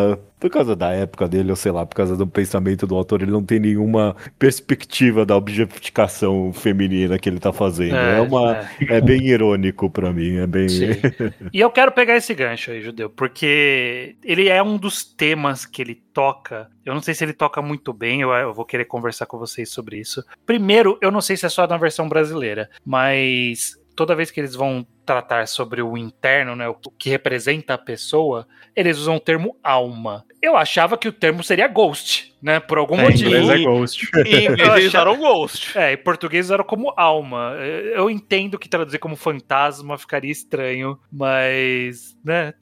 S1: Por causa da época dele, ou sei lá, por causa do pensamento do autor, ele não tem nenhuma perspectiva da objetificação feminina que ele tá fazendo. É, é uma, é. é bem irônico pra mim, é bem...
S2: Sim. E eu quero pegar esse gancho aí, Judeu, porque ele é um dos temas que ele toca. Eu não sei se ele toca muito bem, eu, eu vou querer conversar com vocês sobre isso. Primeiro, eu não sei se é só na versão brasileira, mas toda vez que eles vão tratar sobre o interno, né, o que representa a pessoa, eles usam o termo alma. Eu achava que o termo seria ghost, né, por algum
S4: é,
S2: motivo.
S4: Em inglês é ghost.
S3: Em inglês eles usaram ghost.
S2: É, em português usaram como alma. Eu entendo que traduzir como fantasma ficaria estranho, mas, né,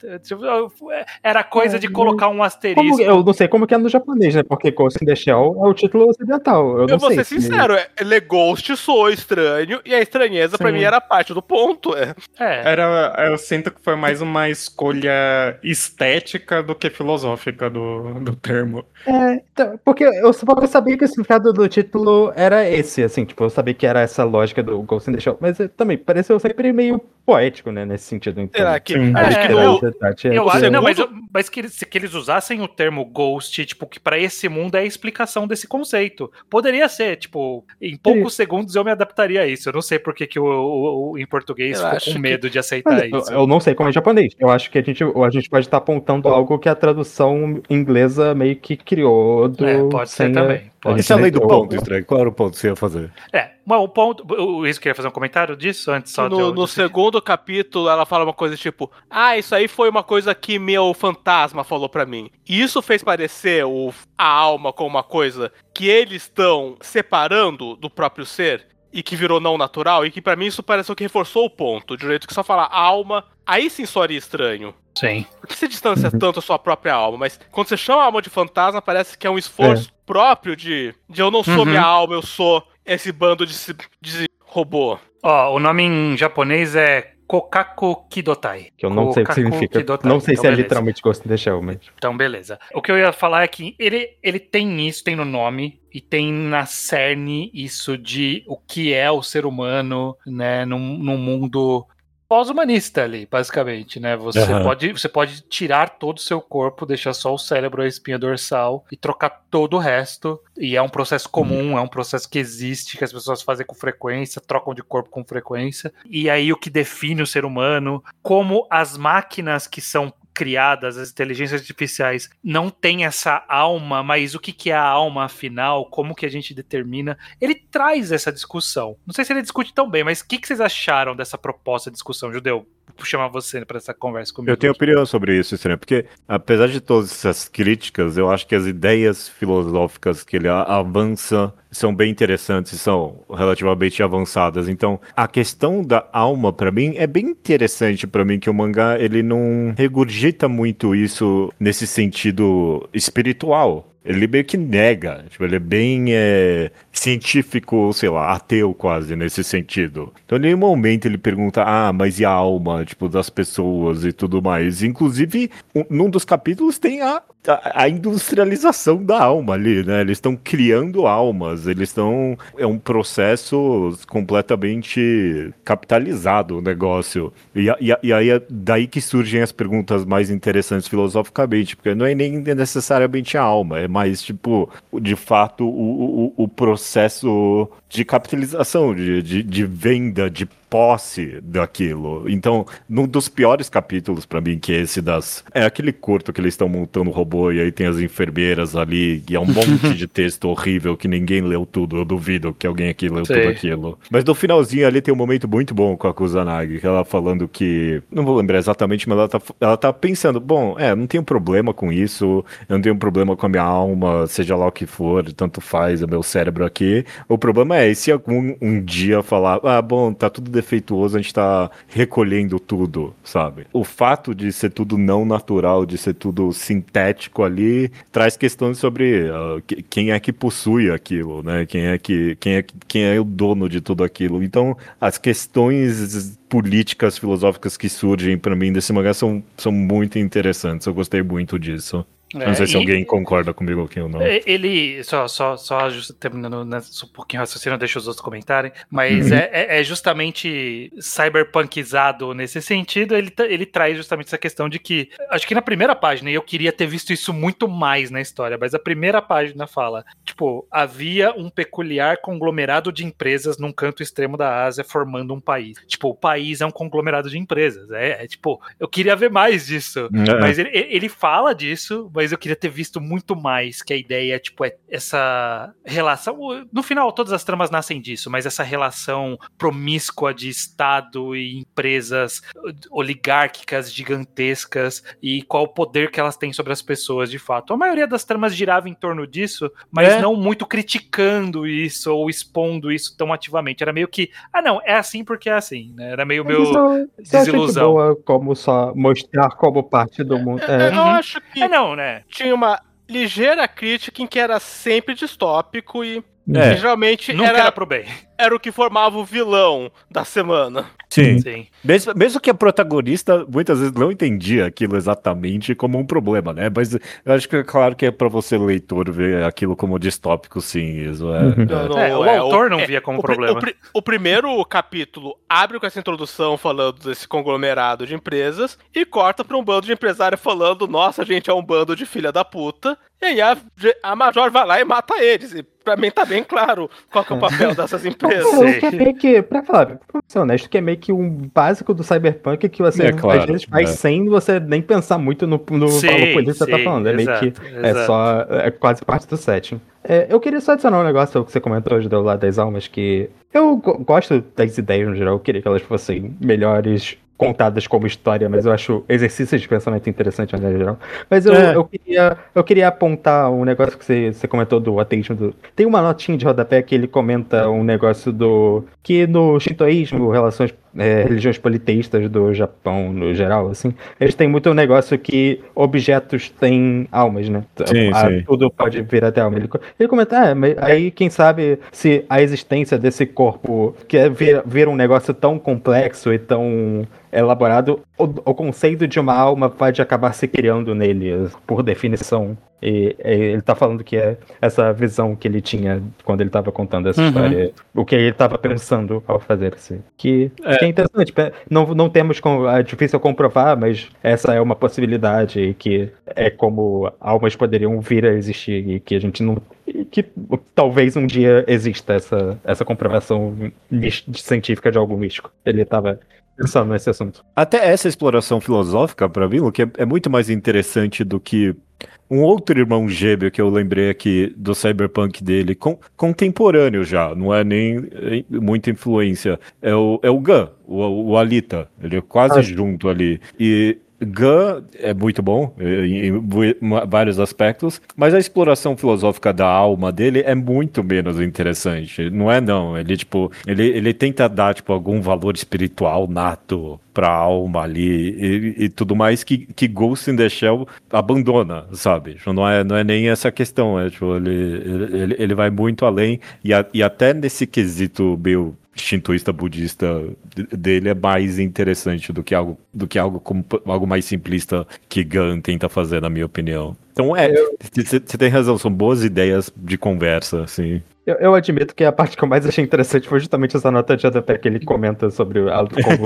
S2: era coisa é, de colocar um asterisco.
S5: Como, eu não sei como que é no japonês, né, porque Ghost in the Shell é o título ocidental. Eu,
S3: eu
S5: não
S3: vou
S5: sei
S3: ser
S5: se...
S3: sincero, ele é ghost, soou estranho, e a estranheza Sim. pra mim era parte do ponto. É.
S2: É.
S4: Era, eu sinto que foi mais uma escolha estética do que filosófica do, do termo.
S5: É, então, porque eu só sabia que o significado do título era esse, assim, tipo, eu sabia que era essa lógica do Ghost in the Shell, mas também pareceu sempre meio poético, né, nesse sentido. Então,
S3: Será que...
S2: É, acho que eu, eu acho, não, mas, eu, mas que, eles, que eles usassem o termo Ghost, tipo, que pra esse mundo é a explicação desse conceito. Poderia ser, tipo, em poucos Sim. segundos eu me adaptaria a isso. Eu não sei por que, que o, o, o em português eu ficou com medo que... de aceitar
S5: mas
S2: isso.
S5: Eu, eu não sei como é em japonês. Eu acho que a gente, a gente pode estar apontando algo que a tradução inglesa meio que criou do...
S2: É, pode ser também. Pode
S1: Isso é além do ponto, estranho. Qual era o ponto que você ia fazer?
S2: É, o ponto... O Luiz queria fazer um comentário disso antes só
S3: no,
S2: de eu,
S3: no segundo capítulo, ela fala uma coisa tipo, ah, isso aí foi uma coisa que meu fantasma falou pra mim. E isso fez parecer o, a alma como uma coisa que eles estão separando do próprio ser e que virou não natural, e que pra mim isso pareceu que reforçou o ponto, de jeito que só falar alma, aí sim soaria estranho.
S2: Sim.
S3: Por que você distancia uhum. tanto a sua própria alma? Mas quando você chama a alma de fantasma, parece que é um esforço é. próprio de, de eu não sou uhum. minha alma, eu sou esse bando de, de robô.
S2: Ó, o nome em japonês é Kokaku Kidotai.
S5: Que eu não
S2: Kokaku
S5: sei o que significa.
S2: Kidotai.
S5: Não sei
S2: então,
S5: se é
S2: beleza.
S5: literalmente Ghost in the Shell, mas...
S2: Então, beleza. O que eu ia falar é que ele, ele tem isso, tem no nome, e tem na cerne isso de o que é o ser humano, né, num, num mundo pós-humanista ali, basicamente, né? Você, uhum. pode, você pode tirar todo o seu corpo, deixar só o cérebro, a espinha dorsal e trocar todo o resto. E é um processo comum, uhum. é um processo que existe, que as pessoas fazem com frequência, trocam de corpo com frequência. E aí o que define o ser humano, como as máquinas que são criadas, as inteligências artificiais, não tem essa alma, mas o que, que é a alma afinal? Como que a gente determina? Ele traz essa discussão. Não sei se ele discute tão bem, mas o que, que vocês acharam dessa proposta de discussão, Judeu? Vou chamar você para essa conversa comigo.
S1: Eu tenho opinião sobre isso, estranho, porque apesar de todas essas críticas, eu acho que as ideias filosóficas que ele avança são bem interessantes, são relativamente avançadas. Então, a questão da alma, para mim, é bem interessante para mim, que o mangá, ele não regurgita muito isso nesse sentido espiritual. Ele meio que nega, tipo, ele é bem é, científico, sei lá, ateu quase, nesse sentido. Então, em nenhum momento ele pergunta, ah, mas e a alma, tipo, das pessoas e tudo mais. Inclusive, um, num dos capítulos tem a, a, a industrialização da alma ali, né? Eles estão criando almas, eles estão... É um processo completamente capitalizado o negócio. E, e, e aí é daí que surgem as perguntas mais interessantes filosoficamente, porque não é nem necessariamente a alma, é mais, tipo, de fato, o, o, o processo de capitalização, de, de, de venda, de posse daquilo. Então, num dos piores capítulos pra mim, que é esse das... É aquele curto que eles estão montando o robô e aí tem as enfermeiras ali e é um monte de texto horrível que ninguém leu tudo. Eu duvido que alguém aqui leu Sei. tudo aquilo. Mas no finalzinho ali tem um momento muito bom com a Kusanagi, que ela falando que... Não vou lembrar exatamente, mas ela tá, ela tá pensando, bom, é, não tenho problema com isso, eu não tenho problema com a minha alma, seja lá o que for, tanto faz, é meu cérebro aqui. O problema é, se algum um dia falar, ah, bom, tá tudo defeituoso, a gente tá recolhendo tudo, sabe? O fato de ser tudo não natural, de ser tudo sintético ali, traz questões sobre uh, que, quem é que possui aquilo, né? Quem é que quem é, quem é o dono de tudo aquilo. Então, as questões políticas, filosóficas que surgem pra mim desse mangá são, são muito interessantes. Eu gostei muito disso. Eu não sei
S2: É,
S1: se
S2: e-
S1: alguém concorda comigo aqui ou não.
S2: É, Ele, só, só, só just- terminando né, só um pouquinho o raciocínio, deixa os outros comentarem, mas
S1: Uhum.
S2: é, é- é justamente cyberpunkizado nesse sentido, ele, tra- ele traz justamente essa questão de que, acho que na primeira página, e eu queria ter visto isso muito mais na história, mas a primeira página fala, tipo, havia um peculiar conglomerado de empresas num canto extremo da Ásia formando um país. Tipo, o país é um conglomerado de empresas, é, é tipo, eu queria ver mais disso,
S1: É.
S2: mas ele, ele fala disso, mas eu queria ter visto muito mais, que a ideia, tipo, é essa relação, no final todas as tramas nascem disso, mas essa relação promíscua de Estado e empresas oligárquicas gigantescas e qual o poder que elas têm sobre as pessoas, de fato. A maioria das tramas girava em torno disso, mas
S1: É.
S2: não muito criticando isso ou expondo isso tão ativamente. Era meio que, ah não, é assim porque é assim, né? Era meio
S5: Mas
S2: meu
S5: isso, isso eu achei de
S2: desilusão.
S5: boa, como só mostrar como parte do mundo.
S3: Eu,
S5: É,
S3: eu
S2: Uhum.
S3: acho que
S2: É não, né?
S3: tinha uma ligeira crítica em que era sempre distópico e,
S1: É.
S3: e geralmente
S2: Nunca era
S3: era,
S2: pro bem.
S3: era o que formava o vilão da semana.
S1: Sim.
S2: Sim.
S1: Mesmo, mesmo que a protagonista muitas vezes não entendia aquilo exatamente como um problema, né? Mas eu acho que é claro que é pra você, leitor, ver aquilo como distópico, sim. Isso é,
S5: Uhum.
S3: Não, não,
S2: É, o
S3: é,
S2: autor não
S3: é,
S2: via como
S3: o, pri-
S2: problema.
S3: O, pri- o primeiro capítulo abre com essa introdução falando desse conglomerado de empresas e corta pra um bando de empresários falando: nossa, a gente é um bando de filha da puta. E aí a, a Major vai lá e mata eles. E pra mim tá bem claro qual que é o papel dessas empresas.
S5: É,
S2: sei.
S5: o que é meio que, pra falar, pra ser honesto, que é meio que um básico do Cyberpunk que você
S1: É, claro,
S5: às vezes faz
S1: é.
S5: sem você nem pensar muito no, no
S2: Sim,
S5: valor político que você tá
S2: sim,
S5: falando. É meio
S2: exato,
S5: que é
S2: exato.
S5: só, é quase parte do setting. É, eu queria só adicionar um negócio que você comentou hoje do lado das almas, que eu go- gosto das ideias no geral, eu queria que elas fossem melhores contadas como história, mas eu acho exercícios de pensamento interessante no geral. Mas eu,
S1: É.
S5: eu, queria, eu queria apontar um negócio que você, você comentou do ateísmo. Do... Tem uma notinha de rodapé que ele comenta um negócio do... que no shintoísmo, relações, é, religiões politeístas do Japão no geral, assim, eles têm muito um negócio que objetos têm almas, né?
S1: Sim,
S5: Ah,
S1: sim.
S5: tudo pode vir até alma. Ele, co- ele comenta, ah, mas aí quem sabe se a existência desse corpo que é vir, vir um negócio tão complexo e tão elaborado, o, o conceito de uma alma pode acabar se criando nele, por definição. E, e ele tá falando que é essa visão que ele tinha quando ele tava contando essa
S2: Uhum.
S5: história, o que ele tava pensando ao fazer assim. Que
S1: É.
S5: que é interessante. pe- Não, não temos como. É difícil comprovar, mas essa é uma possibilidade e que é como almas poderiam vir a existir e que a gente não. E que talvez um dia exista essa, essa comprovação mis- científica de algo místico. Ele tava pensando nesse assunto.
S1: Até essa exploração filosófica, pra mim, Luke, é, é muito mais interessante do que um outro irmão gêmeo que eu lembrei aqui do cyberpunk dele, con- contemporâneo já, não é nem eh, muita influência. É o, é o Gun, o, o Alita. Ele é quase
S5: Ah.
S1: junto ali. E Gun é muito bom eh, em, em vu- ma- vários aspectos, mas a exploração filosófica da alma dele é muito menos interessante. Não é não, ele tipo, ele, ele tenta dar tipo algum valor espiritual nato pra alma ali e, e tudo mais que, que Ghost in the Shell abandona, sabe? Tipo, Não é, não é nem essa questão, é, tipo, ele, ele, ele- ele vai muito além e, a- e até nesse quesito meio shintoísta budista de- dele é mais interessante do que algo do que algo como algo mais simplista que Gun tenta fazer, na minha opinião. Então é, você tem razão, são boas ideias de conversa, assim.
S5: Eu, eu admito que a parte que eu mais achei interessante foi justamente essa nota de rodapé que ele comenta sobre a, como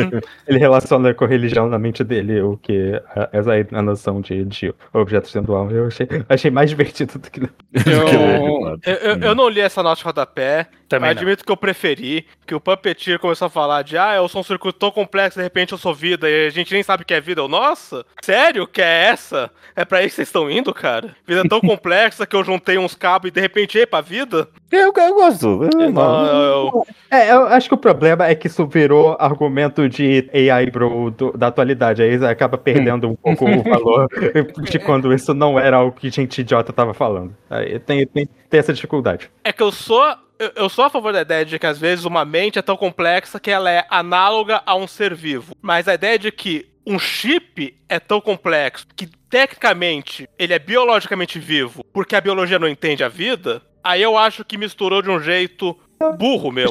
S5: ele relaciona com a religião na mente dele, o que a, essa a noção de, de objetos sendo alma. Eu achei, achei mais divertido do que.
S1: Do que ele, claro.
S3: Eu, eu, eu não li essa nota de rodapé.
S2: Também
S3: Eu
S2: não.
S3: admito que eu preferi que o Puppeteer começou a falar de ah, eu sou um circuito tão complexo, de repente eu sou vida, e a gente nem sabe o que é vida. Eu, nossa, sério? Que é essa? É pra isso que vocês estão indo, cara? Vida tão complexa que eu juntei uns cabos e de repente, epa, vida?
S1: Eu, eu gosto. Eu-
S3: Eu, não, eu-
S5: É, eu acho que o problema é que isso virou argumento de A I bro do- da atualidade. Aí acaba perdendo um pouco o valor de quando isso não era algo que gente idiota tava falando. Aí tem, tem, tem essa dificuldade.
S3: é que eu sou. Eu, eu sou a favor da ideia de que às vezes uma mente é tão complexa que ela é análoga a um ser vivo. Mas a ideia de que um chip é tão complexo que tecnicamente ele é biologicamente vivo porque a biologia não entende a vida, aí eu acho que misturou de um jeito burro mesmo.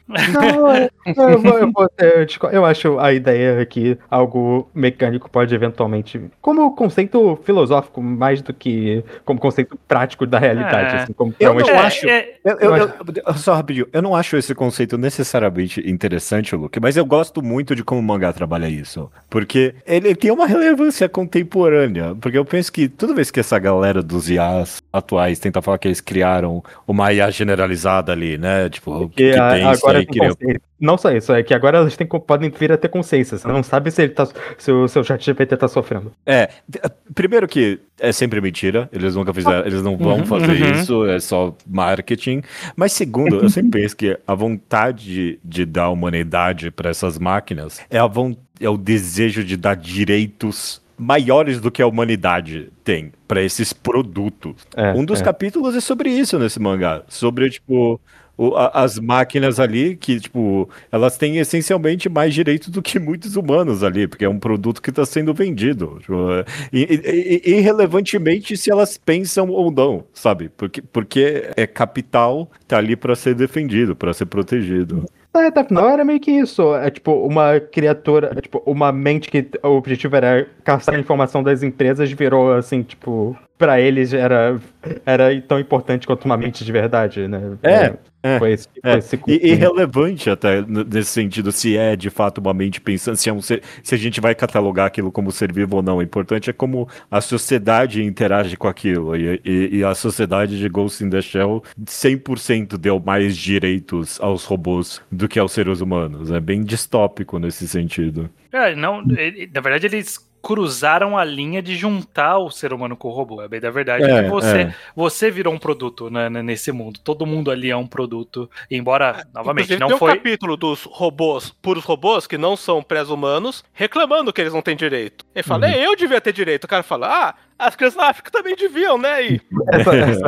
S5: Não, eu, eu, vou, eu, vou ter, eu acho a ideia que algo mecânico pode eventualmente, como conceito filosófico, mais do que como conceito prático da realidade.
S2: É.
S5: Assim, como
S1: Eu
S5: uma
S1: não
S5: história.
S1: acho.
S2: É,
S1: Eu, eu- eu- só rapidinho, eu não acho esse conceito necessariamente interessante, Luke, mas eu gosto muito de como o mangá trabalha isso. Porque ele tem uma relevância contemporânea. Porque eu penso que toda vez que essa galera dos I As atuais tenta falar que eles criaram uma I A generalizada ali, né? Tipo, que,
S5: Que
S1: que
S5: a-
S1: pensa
S5: agora
S1: e
S5: tem
S1: cria.
S5: consciência. Não só isso, é que agora elas têm, podem vir a ter consciência. Você não sabe se ele tá, se o seu chat G P T tá sofrendo.
S1: É, d- primeiro que é sempre mentira, eles nunca fizeram, eles não vão
S2: Uhum,
S1: fazer
S2: uhum.
S1: isso, é só marketing. Mas segundo, eu sempre penso que a vontade de dar humanidade para essas máquinas é, a von- é o desejo de dar direitos maiores do que a humanidade tem para esses produtos.
S5: É,
S1: Um dos
S5: é.
S1: capítulos é sobre isso nesse mangá, sobre tipo o- a- as máquinas ali que, tipo, elas têm essencialmente mais direito do que muitos humanos ali, porque é um produto que está sendo vendido. Tipo, é, e, e- e- irrelevantemente se elas pensam ou não, sabe? Porque, porque é capital, tá ali para ser defendido, para ser protegido.
S5: Tá, tá, não era meio que isso. É tipo uma criatura, é, tipo, uma mente que o objetivo era caçar a informação das empresas, virou assim, tipo, pra eles era, era tão importante quanto uma mente de verdade, né?
S1: É, é,
S5: Foi esse, foi
S1: É,
S5: esse
S1: e irrelevante até n- nesse sentido, se é de fato uma mente pensando, se, é um ser- se a gente vai catalogar aquilo como ser vivo ou não. O importante é como a sociedade interage com aquilo. E, e- e a sociedade de Ghost in the Shell cem por cento deu mais direitos aos robôs do que aos seres humanos. É bem distópico nesse sentido.
S2: É, não, ele- na verdade, eles cruzaram a linha de juntar o ser humano com o robô. É bem da verdade
S1: É,
S2: que você,
S1: é.
S2: você virou um produto, né, né, nesse mundo. Todo mundo ali é um produto. Embora, novamente,
S3: Inclusive,
S2: não
S3: tem um
S2: foi.
S3: capítulo dos robôs, puros robôs, que não são pré-humanos, reclamando que eles não têm direito. Ele fala,
S5: Uhum.
S3: "É, eu devia ter direito." O cara fala, ah, as crianças da África também deviam, né? E
S5: Essa, essa-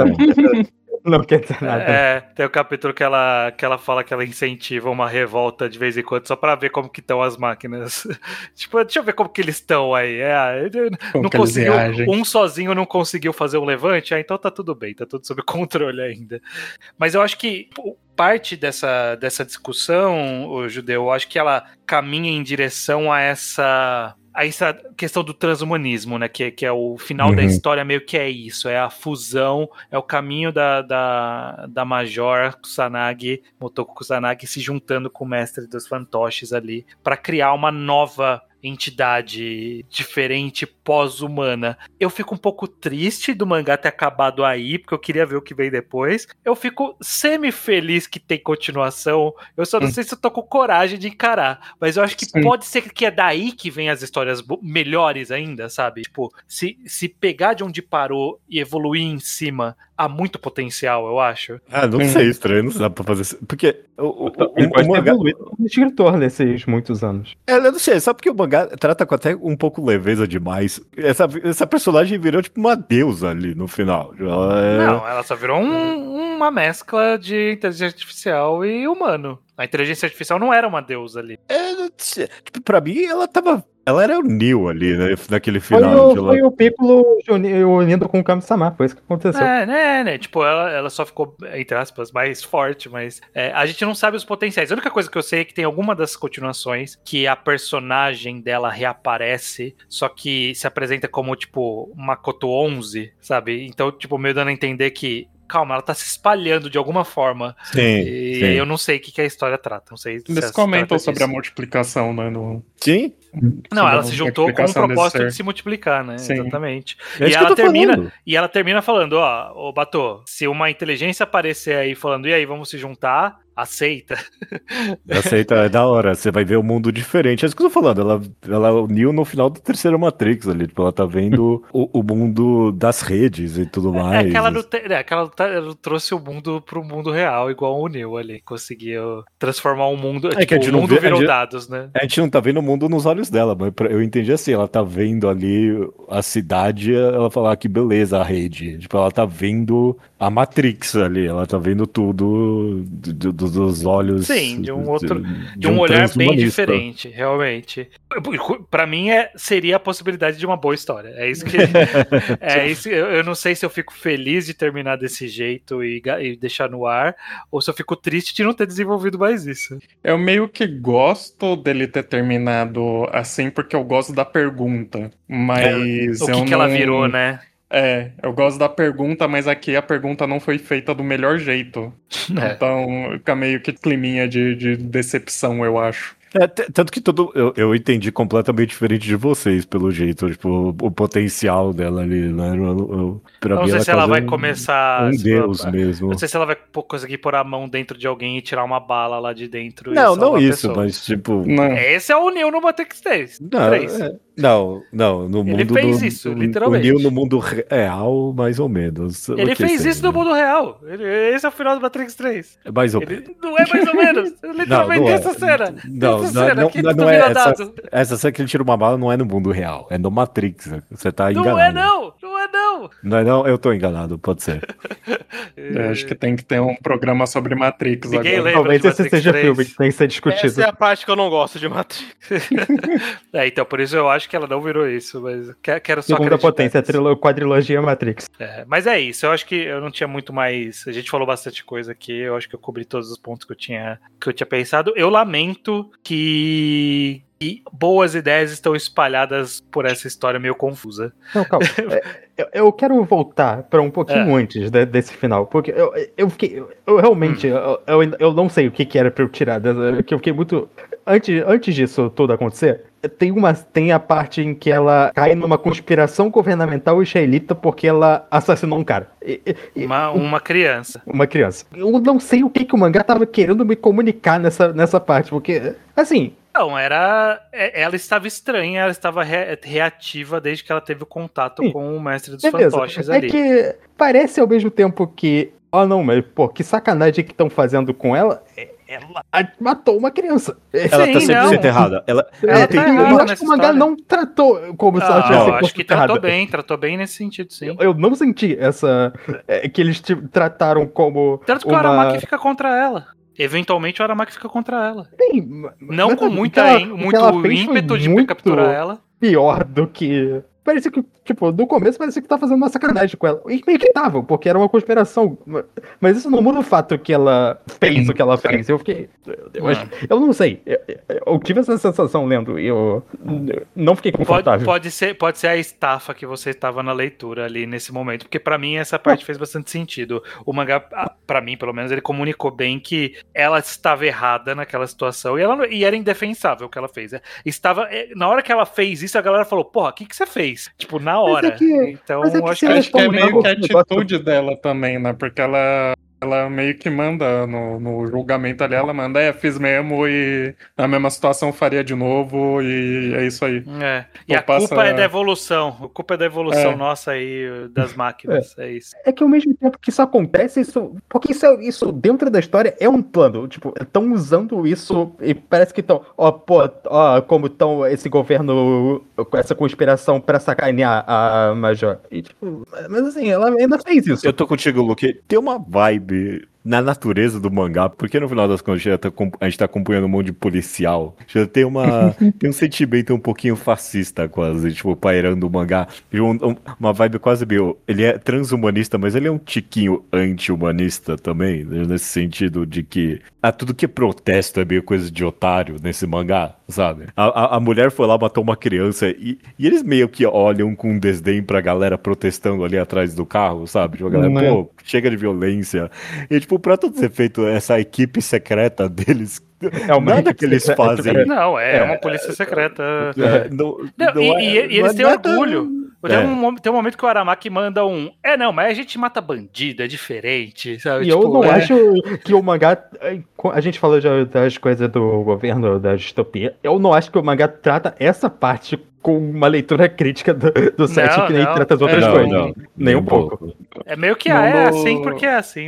S5: não quer dizer nada.
S2: É, tem o capítulo que ela, que ela fala que ela incentiva uma revolta de vez em quando, só pra ver como que estão as máquinas. Tipo, deixa eu ver como que eles estão aí. É, eu
S4: Como
S2: não
S4: que eles
S2: conseguiu,
S4: reagem.
S2: um sozinho não conseguiu fazer um levante, ah, então tá tudo bem, tá tudo sob controle ainda. Mas eu acho que pô, parte dessa, dessa discussão, o Judeu, eu acho que ela caminha em direção a essa... a essa questão do transhumanismo, né? Que, que é o final da
S5: Uhum.
S2: história, meio que é isso, é a fusão, é o caminho da, da, da Major Kusanagi, Motoko Kusanagi, se juntando com o mestre dos fantoches ali, para criar uma nova entidade diferente, pós-humana. Eu fico um pouco triste do mangá ter acabado aí, porque eu queria ver o que vem depois. Eu fico semi-feliz que tem continuação. Eu só não
S4: Hum.
S2: sei se eu tô com coragem de encarar, mas eu acho que
S4: Sim.
S2: pode ser que é daí que vem as histórias bo- melhores ainda, sabe? Tipo, se, se pegar de onde parou e evoluir em cima, há muito potencial, eu acho.
S1: Ah, não
S4: Hum.
S1: sei, estranho, não dá pra fazer isso. Porque o, o, o,
S5: Ele
S1: o
S5: pode ter
S1: mangá.
S5: evoluído como escritor nesses muitos anos.
S1: É, eu não sei, só porque o mangá trata com até um pouco leveza demais. Essa, essa personagem virou tipo uma deusa ali no final. Ela é-
S2: Não, ela só virou um- uma mescla de inteligência artificial e humano. A inteligência artificial não era uma deusa ali.
S1: é, não sei, tipo, pra mim, ela tava. Ela era o Neo ali, né? Naquele
S5: Foi,
S1: final.
S5: o,
S1: de ela-
S5: foi o Piccolo uni- unindo com o Kami-sama, foi isso que aconteceu.
S2: É, né, né? Tipo, ela, ela só ficou, entre aspas, mais forte, mas é, a gente não sabe os potenciais. A única coisa que eu sei é que tem alguma das continuações que a personagem dela reaparece, só que se apresenta como, tipo, Makoto onze, sabe? Então, tipo, meio dando a entender que, calma, ela tá se espalhando de alguma forma.
S1: Sim,
S2: E
S1: sim.
S2: eu não sei o que, que a história trata. Não sei se
S4: Eles
S2: se
S4: comentam
S2: trata
S4: sobre a
S2: disso.
S4: multiplicação, né? No,
S1: Sim?
S2: Não,
S4: sobre
S2: ela
S4: a
S2: se juntou com o
S4: multiplicação desse
S2: propósito
S4: ser.
S2: de se multiplicar, né?
S4: Sim.
S2: Exatamente.
S1: É
S2: E
S1: isso que
S2: ela
S1: eu tô
S2: termina,
S1: falando.
S2: e ela termina falando, ó, ô Batô, se uma inteligência aparecer aí falando, e aí, vamos se juntar, aceita.
S1: Aceita, é da hora. Você vai ver um mundo diferente. É isso que eu tô falando. Ela, ela uniu no final da terceira Matrix ali. Tipo, ela tá vendo o, o mundo das redes e tudo
S2: É
S1: mais.
S2: que ela, não te- é que ela tá- ela trouxe o mundo pro mundo real, igual o Neo ali. Conseguiu transformar o mundo.
S1: É que
S2: tipo,
S1: a gente
S2: o
S1: não
S2: mundo
S1: vê- a
S2: virou
S1: gente-
S2: dados, né?
S1: A gente não tá vendo o mundo nos olhos dela, mas pra- eu entendi assim, ela tá vendo ali a cidade, ela fala, ah, que beleza a rede. Tipo, ela tá vendo a Matrix ali, ela tá vendo tudo do- do- dos dos, dos olhos.
S2: Sim, de um outro, de,
S1: de
S2: um,
S1: um
S2: olhar bem
S1: transhumanista.
S2: diferente, realmente. Pra mim é, seria a possibilidade de uma boa história. É isso que é isso. Eu, eu não sei se eu fico feliz de terminar desse jeito e, e deixar no ar, ou se eu fico triste de não ter desenvolvido mais isso.
S4: Eu meio que gosto dele ter terminado assim, porque eu gosto da pergunta. Mas
S2: o que,
S4: eu
S2: que
S4: não...
S2: ela virou, né?
S4: É, eu gosto da pergunta, mas aqui a pergunta não foi feita do melhor jeito.
S2: É.
S4: Então fica meio que climinha de, de decepção, eu acho.
S1: É, t- tanto que todo, eu, eu entendi completamente diferente de vocês, pelo jeito, tipo, o, o potencial dela ali, né? Eu, eu, pra
S2: Não
S1: mim,
S2: sei se ela
S1: quase
S2: vai
S1: um-
S2: começar.
S1: Um
S2: se-
S1: deus mesmo.
S2: Não sei se ela vai pô- conseguir pôr a mão dentro de alguém e tirar uma bala lá de dentro. e
S1: Não,
S2: salvar
S1: não
S2: a
S1: isso,
S2: pessoa.
S1: mas tipo.
S4: Não.
S2: Esse é o Neo no Matrix três.
S1: Não,
S2: três.
S1: é, não, não, no
S2: Ele
S1: mundo
S2: fez
S1: do,
S2: isso,
S1: do-
S2: literalmente.
S1: O Neo no mundo real, mais ou menos.
S2: Ele
S1: O que
S2: fez
S1: seria?
S2: isso no mundo real. Ele- esse é o final do Matrix três.
S1: É mais ou
S2: Ele,
S1: menos.
S2: não é mais ou menos. Literalmente
S1: não é.
S2: essa cena.
S1: Não,
S2: essa
S1: não,
S2: cena
S1: não,
S2: aqui
S1: não,
S2: do
S1: não é
S2: vira
S1: essa,
S2: dado.
S1: essa cena que ele tira uma bala não é no mundo real, é no Matrix. Você tá enganado.
S2: Não é não, não é não.
S1: Não é não? Eu tô enganado, pode ser.
S4: Eu acho que tem que ter um programa sobre Matrix
S2: Ninguém
S4: agora.
S2: lembra.
S5: Talvez
S2: de
S5: esse
S2: Matrix
S5: seja
S2: três.
S5: filme que tem que ser discutido.
S3: Essa é a parte que eu não gosto de Matrix.
S2: É, então por isso eu acho que ela não virou isso, mas que- quero só
S5: Segunda
S2: acreditar
S5: potência, a
S2: nisso.
S5: trilo- quadrilogia Matrix.
S2: É, mas é isso, eu acho que eu não tinha muito mais. A gente falou bastante coisa aqui, eu acho que eu cobri todos os pontos que eu tinha, que eu tinha pensado. Eu lamento que, que boas ideias estão espalhadas por essa história meio confusa.
S5: Não, calma. É, eu, eu quero voltar para um pouquinho antes de- desse final, porque eu, eu fiquei. Eu, eu realmente. Eu, eu, ainda- eu não sei o que, que era pra eu tirar. dessa- Que eu fiquei muito. Antes, antes disso tudo acontecer, tem, uma, tem a parte em que ela cai numa conspiração governamental israelita porque ela assassinou um cara. E- e-
S2: Uma, uma criança.
S5: uma criança. Eu não sei o que, que o mangá tava querendo me comunicar nessa, nessa parte, porque, assim,
S2: Não, era. é- Ela estava estranha, ela estava re- reativa desde que ela teve o contato
S5: Sim.
S2: com o mestre dos
S5: beleza.
S2: fantoches
S5: É
S2: ali.
S5: que parece ao mesmo tempo que, oh não, mas pô, que sacanagem que estão fazendo com ela. É- Ela matou uma criança.
S1: Ela
S2: Sim,
S1: tá cem por cento
S2: não.
S1: errada. Ela,
S2: Ela
S1: ela
S2: tá
S1: tem-
S2: errada
S5: eu acho
S2: nessa
S5: que o mangá
S2: história.
S5: não tratou como se ela
S2: Ah,
S5: tivesse
S2: eu acho que
S5: errada.
S2: tratou bem, tratou bem nesse sentido, sim.
S5: Eu, eu não senti essa. é, que eles tipo, trataram como.
S2: Tanto que o
S5: uma...
S2: Aramaki fica contra ela. Eventualmente o Aramaki fica contra ela.
S5: Sim,
S2: Não
S5: mas
S2: com
S5: o que
S2: muita,
S5: ela-
S2: em-
S5: o que
S2: muito
S5: ela fez foi
S2: ímpeto de
S5: muito
S2: capturar ela.
S5: Pior do que. Parecia que, tipo, no começo parecia que tá fazendo uma sacanagem com ela. E meio que tava, porque era uma conspiração. Mas isso não muda o fato que ela fez o que ela fez. Eu fiquei. Eu, acho- eu não sei. Eu, eu tive essa sensação lendo e eu não fiquei
S2: Pode,
S5: confortável.
S2: pode, ser, pode ser a estafa que você estava na leitura ali nesse momento, porque pra mim essa parte fez bastante sentido. O mangá, ah, pra mim pelo menos, ele comunicou bem que ela estava errada naquela situação e, ela, não- e era indefensável o que ela fez. É, Estava, é, na hora que ela fez isso, a galera falou: porra, o que, que você fez? Tipo, na
S5: Mas é
S2: hora.
S5: que-
S2: então,
S5: mas é que
S2: acho
S5: se
S2: que
S5: ela
S4: Acho que é
S5: comunicava
S4: meio que a
S5: o negócio-
S4: atitude dela também, né? Porque ela, ela meio que manda no, no julgamento ali, ela manda, é, fiz mesmo e na mesma situação faria de novo e é isso aí.
S2: É. E
S4: Pô,
S2: a
S4: passa-
S2: culpa é da evolução. A culpa é da evolução
S4: É.
S2: nossa aí, das máquinas. É, isso.
S5: É que ao mesmo tempo que isso acontece, isso. Porque isso, é- isso dentro da história é um plano. Tipo, estão usando isso e parece que estão. Ó, pô, ó, como estão esse governo com essa conspiração pra sacanear a Major. E, tipo, mas assim, ela ainda fez isso.
S1: Eu tô contigo, Luke. Tem uma vibe na natureza do mangá, porque no final das contas a gente tá, acom- a gente tá acompanhando um monte de policial. Já tem uma tem um sentimento um pouquinho fascista quase, tipo, pairando o mangá. E um- um- uma vibe quase meio... Ele é transhumanista, mas ele é um tiquinho anti-humanista também, né, nesse sentido de que ah, tudo que é protesto é meio coisa de otário nesse mangá, sabe? A, a, a mulher foi lá, matou uma criança e, e eles meio que olham com desdém pra galera protestando ali atrás do carro, sabe? Tipo, a galera,
S4: Né?
S1: pô, chega de violência. E, tipo, pra todo ser feito essa equipe secreta deles,
S5: É uma
S1: nada
S5: equipe
S1: que eles
S5: secreta,
S1: fazem.
S5: é.
S2: Não, é,
S5: É.
S2: uma polícia secreta.
S1: é, não,
S2: Não,
S1: não
S2: e,
S1: é-
S2: e- e
S1: não
S2: eles
S1: é
S2: têm
S1: nada-
S2: orgulho. Tem,
S1: É.
S2: um, mom- tem um momento que o Aramaki manda um. É, não, mas a gente mata bandido, é diferente. Sabe?
S5: E
S2: Tipo,
S5: eu não
S2: é-
S5: acho que o mangá. A gente falou já das coisas do governo, da distopia. Eu não acho que o mangá trata essa parte com uma leitura crítica do, do set
S2: Não,
S5: que nem
S2: não.
S5: trata as outras
S4: É,
S5: coisas.
S4: não,
S5: Nem um pouco.
S2: É meio que
S4: Não,
S2: é
S4: no-
S2: assim porque é assim, né?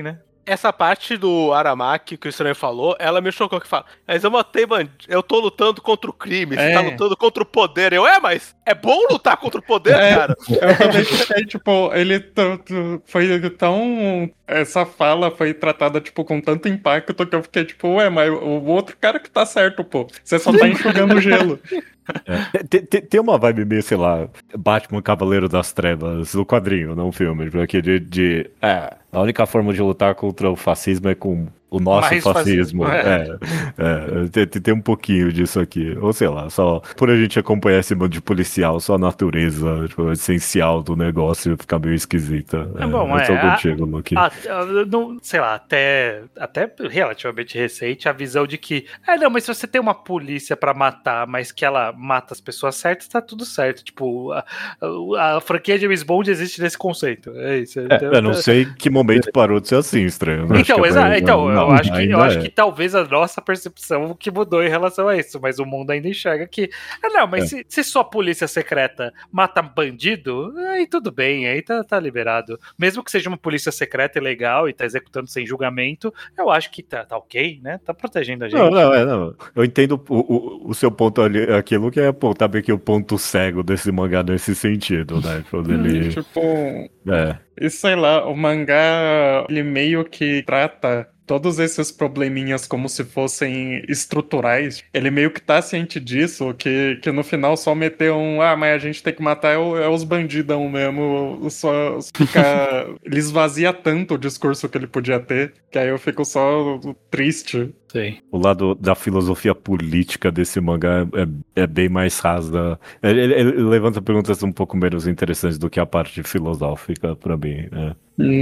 S3: essa parte do Aramaki que o Estranho falou, ela me chocou que fala, mas eu matei bandido, eu tô lutando contra o crime, você
S4: É.
S3: tá lutando contra o poder. Eu, é, mas é bom lutar contra o poder,
S4: É.
S3: cara.
S4: Eu também fiquei, tipo, ele t- t- foi tão... Essa fala foi tratada, tipo, com tanto impacto que eu fiquei, tipo, ué, mas o outro cara que tá certo, pô. Você só tá enxugando gelo.
S1: É. Tem, tem- tem uma vibe meio, sei lá, Batman Cavaleiro das Trevas, o quadrinho, não o filme, porque de, de é, a única forma de lutar contra o fascismo é com o nosso
S2: Mais
S1: fascismo.
S2: fascismo,
S1: É, é, tem, tem- tem um pouquinho disso aqui. Ou sei lá, só por a gente acompanhar esse mundo de policial, só a natureza tipo, essencial do negócio fica meio esquisita.
S2: É bom,
S1: eu tô
S2: é, a-
S1: contigo, Luke.
S2: Ah, não, sei lá, até, até relativamente recente, a visão de que, ah, não, mas se você tem uma polícia pra matar, mas que ela mata as pessoas certas, tá tudo certo. Tipo, a, a, a franquia James Bond existe nesse conceito. É isso.
S1: É, eu não sei em que momento parou de ser assim, estranho. Eu acho
S2: Então,
S1: que é
S2: exato.
S1: mais-
S2: Então,
S1: não,
S2: eu acho, que, eu
S1: ainda
S2: acho
S1: é.
S2: que talvez a nossa percepção que mudou em relação a isso, mas o mundo ainda enxerga que. Ah, não, mas
S1: É.
S2: se, se só a polícia secreta mata bandido, aí tudo bem, aí tá, tá liberado. Mesmo que seja uma polícia secreta e legal e tá executando sem julgamento, eu acho que tá, tá ok, né? Tá protegendo a gente.
S1: Não, não, é, não. Eu entendo o, o, o seu ponto ali, aquilo que é apontar bem que o ponto cego desse mangá nesse sentido, né? Quando ele.
S4: Tipo,
S1: É.
S4: e sei lá, o mangá, ele meio que trata todos esses probleminhas como se fossem estruturais. Ele meio que tá ciente disso, que, que no final só meteu um, ah, mas a gente tem que matar é, o- é os bandidão mesmo, só fica... ele esvazia tanto o discurso que ele podia ter, que aí eu fico só triste.
S2: Sim.
S1: O lado da filosofia política desse mangá é, é bem mais rasa. Ele, ele- ele levanta perguntas um pouco menos interessantes do que a parte filosófica pra mim, né?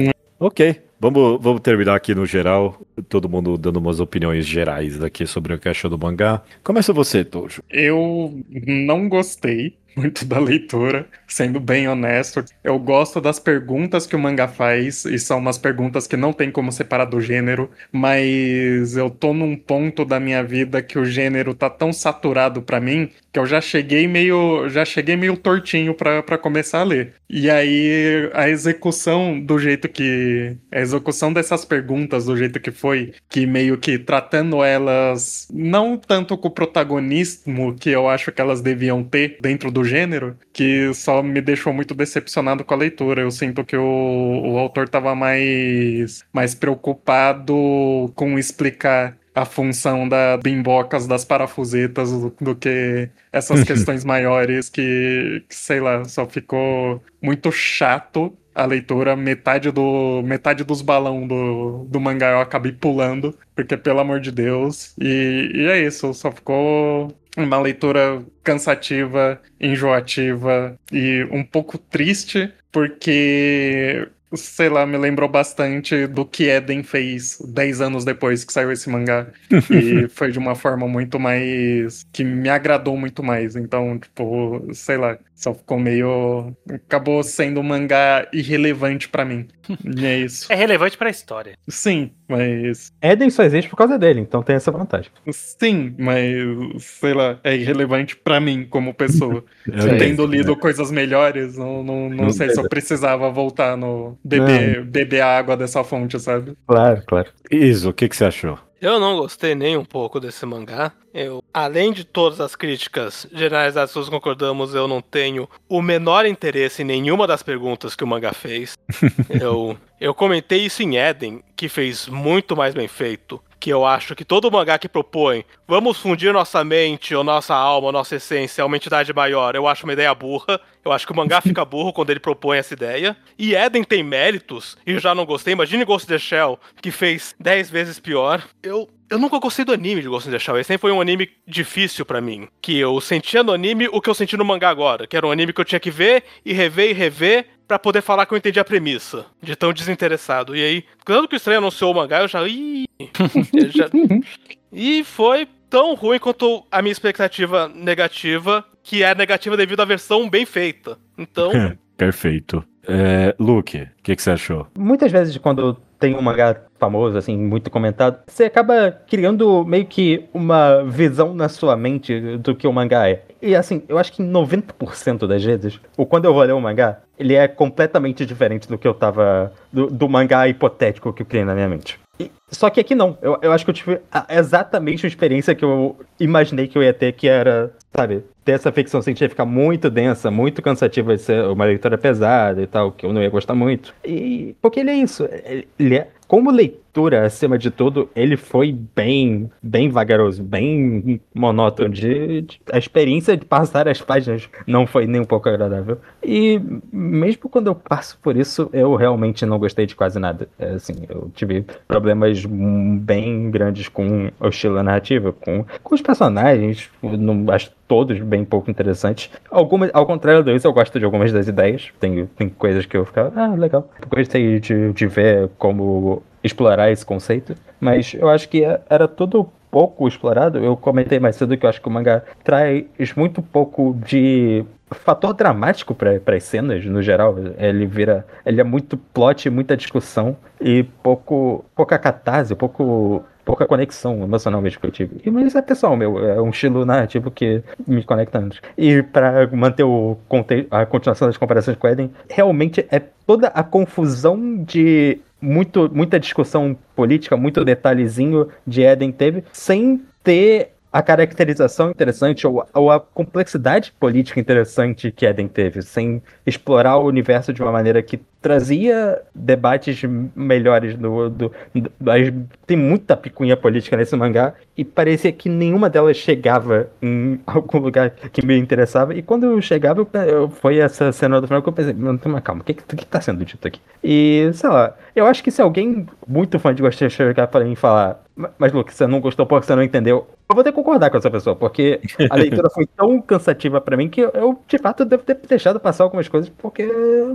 S1: Ok, vamos, vamos terminar aqui no geral, todo mundo dando umas opiniões gerais aqui sobre o que achou do mangá. Começa você, Tojo.
S4: Eu não gostei muito da leitura, sendo bem honesto. Eu gosto das perguntas que o mangá faz, e são umas perguntas que não tem como separar do gênero, mas eu tô num ponto da minha vida que o gênero tá tão saturado pra mim que eu já cheguei meio, já cheguei meio tortinho pra pra começar a ler. E aí a execução do jeito que a execução dessas perguntas do jeito que foi, que meio que tratando elas não tanto com o protagonismo que eu acho que elas deviam ter dentro do gênero, que só me deixou muito decepcionado com a leitura. Eu sinto que o, o autor tava mais mais preocupado com explicar a função da bimbocas das parafusetas do, do que essas questões maiores que, que, sei lá, só ficou muito chato a leitura. Metade do metade dos balão do, do mangá eu acabei pulando, porque pelo amor de Deus. E, e é isso, só ficou uma leitura cansativa, enjoativa e um pouco triste, porque... sei lá, me lembrou bastante do que Eden fez dez anos depois que saiu esse mangá. E foi de uma forma muito mais... que me agradou muito mais. Então, tipo, sei lá, só ficou meio... acabou sendo um mangá irrelevante pra mim. E é isso.
S2: É relevante pra história.
S4: Sim, mas...
S5: Eden só existe por causa dele, então tem essa vantagem.
S4: sim, mas... sei lá, é irrelevante pra mim como pessoa.
S1: Eu
S4: Tendo
S1: entendo,
S4: lido
S1: né?
S4: coisas melhores, não, não, não
S1: Não
S4: sei se eu precisava voltar no... beber, beber a água dessa fonte, sabe?
S5: Claro, claro.
S1: Isso, o que, que você achou?
S3: Eu não gostei nem um pouco desse mangá. Eu, além de todas as críticas generalizadas, todos concordamos, eu não tenho o menor interesse em nenhuma das perguntas que o mangá fez. eu, eu comentei isso em Eden, que fez muito mais bem feito. Que eu acho que todo mangá que propõe vamos fundir nossa mente, ou nossa alma, ou nossa essência a uma entidade maior, eu acho uma ideia burra. Eu acho que o mangá fica burro quando ele propõe essa ideia. E Eden tem méritos, e eu já não gostei. Imagine Ghost in the Shell, que fez dez vezes pior. Eu, eu nunca gostei do anime de Ghost in the Shell. Esse sempre foi um anime difícil pra mim. Que eu sentia no anime o que eu senti no mangá agora. Que era um anime que eu tinha que ver, e rever, e rever, pra poder falar que eu entendi a premissa. De tão desinteressado. E aí, quando que o Estranho anunciou o mangá, eu já... Ih, eu já... E foi tão ruim quanto a minha expectativa negativa, que é negativa devido à versão bem feita. Então...
S1: Perfeito. É, Luke, o que, que você achou?
S5: Muitas vezes, quando tem um mangá famoso, assim, muito comentado, você acaba criando meio que uma visão na sua mente do que o mangá é. e assim, eu acho que em noventa por cento das vezes, ou quando eu vou ler um mangá, ele é completamente diferente do que eu tava... Do, do mangá hipotético que eu criei na minha mente. E, só que aqui não. Eu, eu acho que eu tive a, exatamente a experiência que eu imaginei que eu ia ter, que era, sabe, ter essa ficção científica muito densa, muito cansativa de ser uma leitura pesada e tal, que eu não ia gostar muito. E porque ele é isso. Ele é, como leitura, acima de tudo, ele foi bem, bem vagaroso, bem monótono. De, de, a experiência de passar as páginas não foi nem um pouco agradável. E mesmo quando eu passo por isso, eu realmente não gostei de quase nada. É, assim, eu tive problemas bem grandes com o estilo narrativo, com, com os personagens, não, acho todos bem pouco interessantes. Algumas, ao contrário disso, eu gosto de algumas das ideias. Tem, tem coisas que eu ficava, ah, legal. Gostei de, de ver como explorar esse conceito, mas eu acho que era tudo pouco explorado. Eu comentei mais cedo que eu acho que o mangá traz muito pouco de fator dramático para as cenas, no geral. Ele vira, ele é muito plot, muita discussão e pouco, pouca catarse, pouco, pouca conexão emocional mesmo que eu tive. E, mas é pessoal meu, é um estilo narrativo que me conecta antes. E para manter o conte- a continuação das comparações com Eden, realmente é toda a confusão de muito, muita discussão política, muito detalhezinho de Eden teve, sem ter a caracterização interessante ou, ou a complexidade política interessante que Eden teve, sem explorar o universo de uma maneira que trazia debates melhores do, do, do, do tem muita picuinha política nesse mangá e parecia que nenhuma delas chegava em algum lugar que me interessava, e quando eu chegava eu, eu, foi essa cena do final que eu pensei, não, tem uma calma, o que, que, que tá sendo dito aqui? E sei lá, eu acho que se alguém muito fã de Ghost in the Shell chegar pra mim e falar, mas Luke, você não gostou porque você não entendeu, eu vou ter que concordar com essa pessoa, porque a leitura foi tão cansativa pra mim que eu, eu, de fato, devo ter deixado passar algumas coisas porque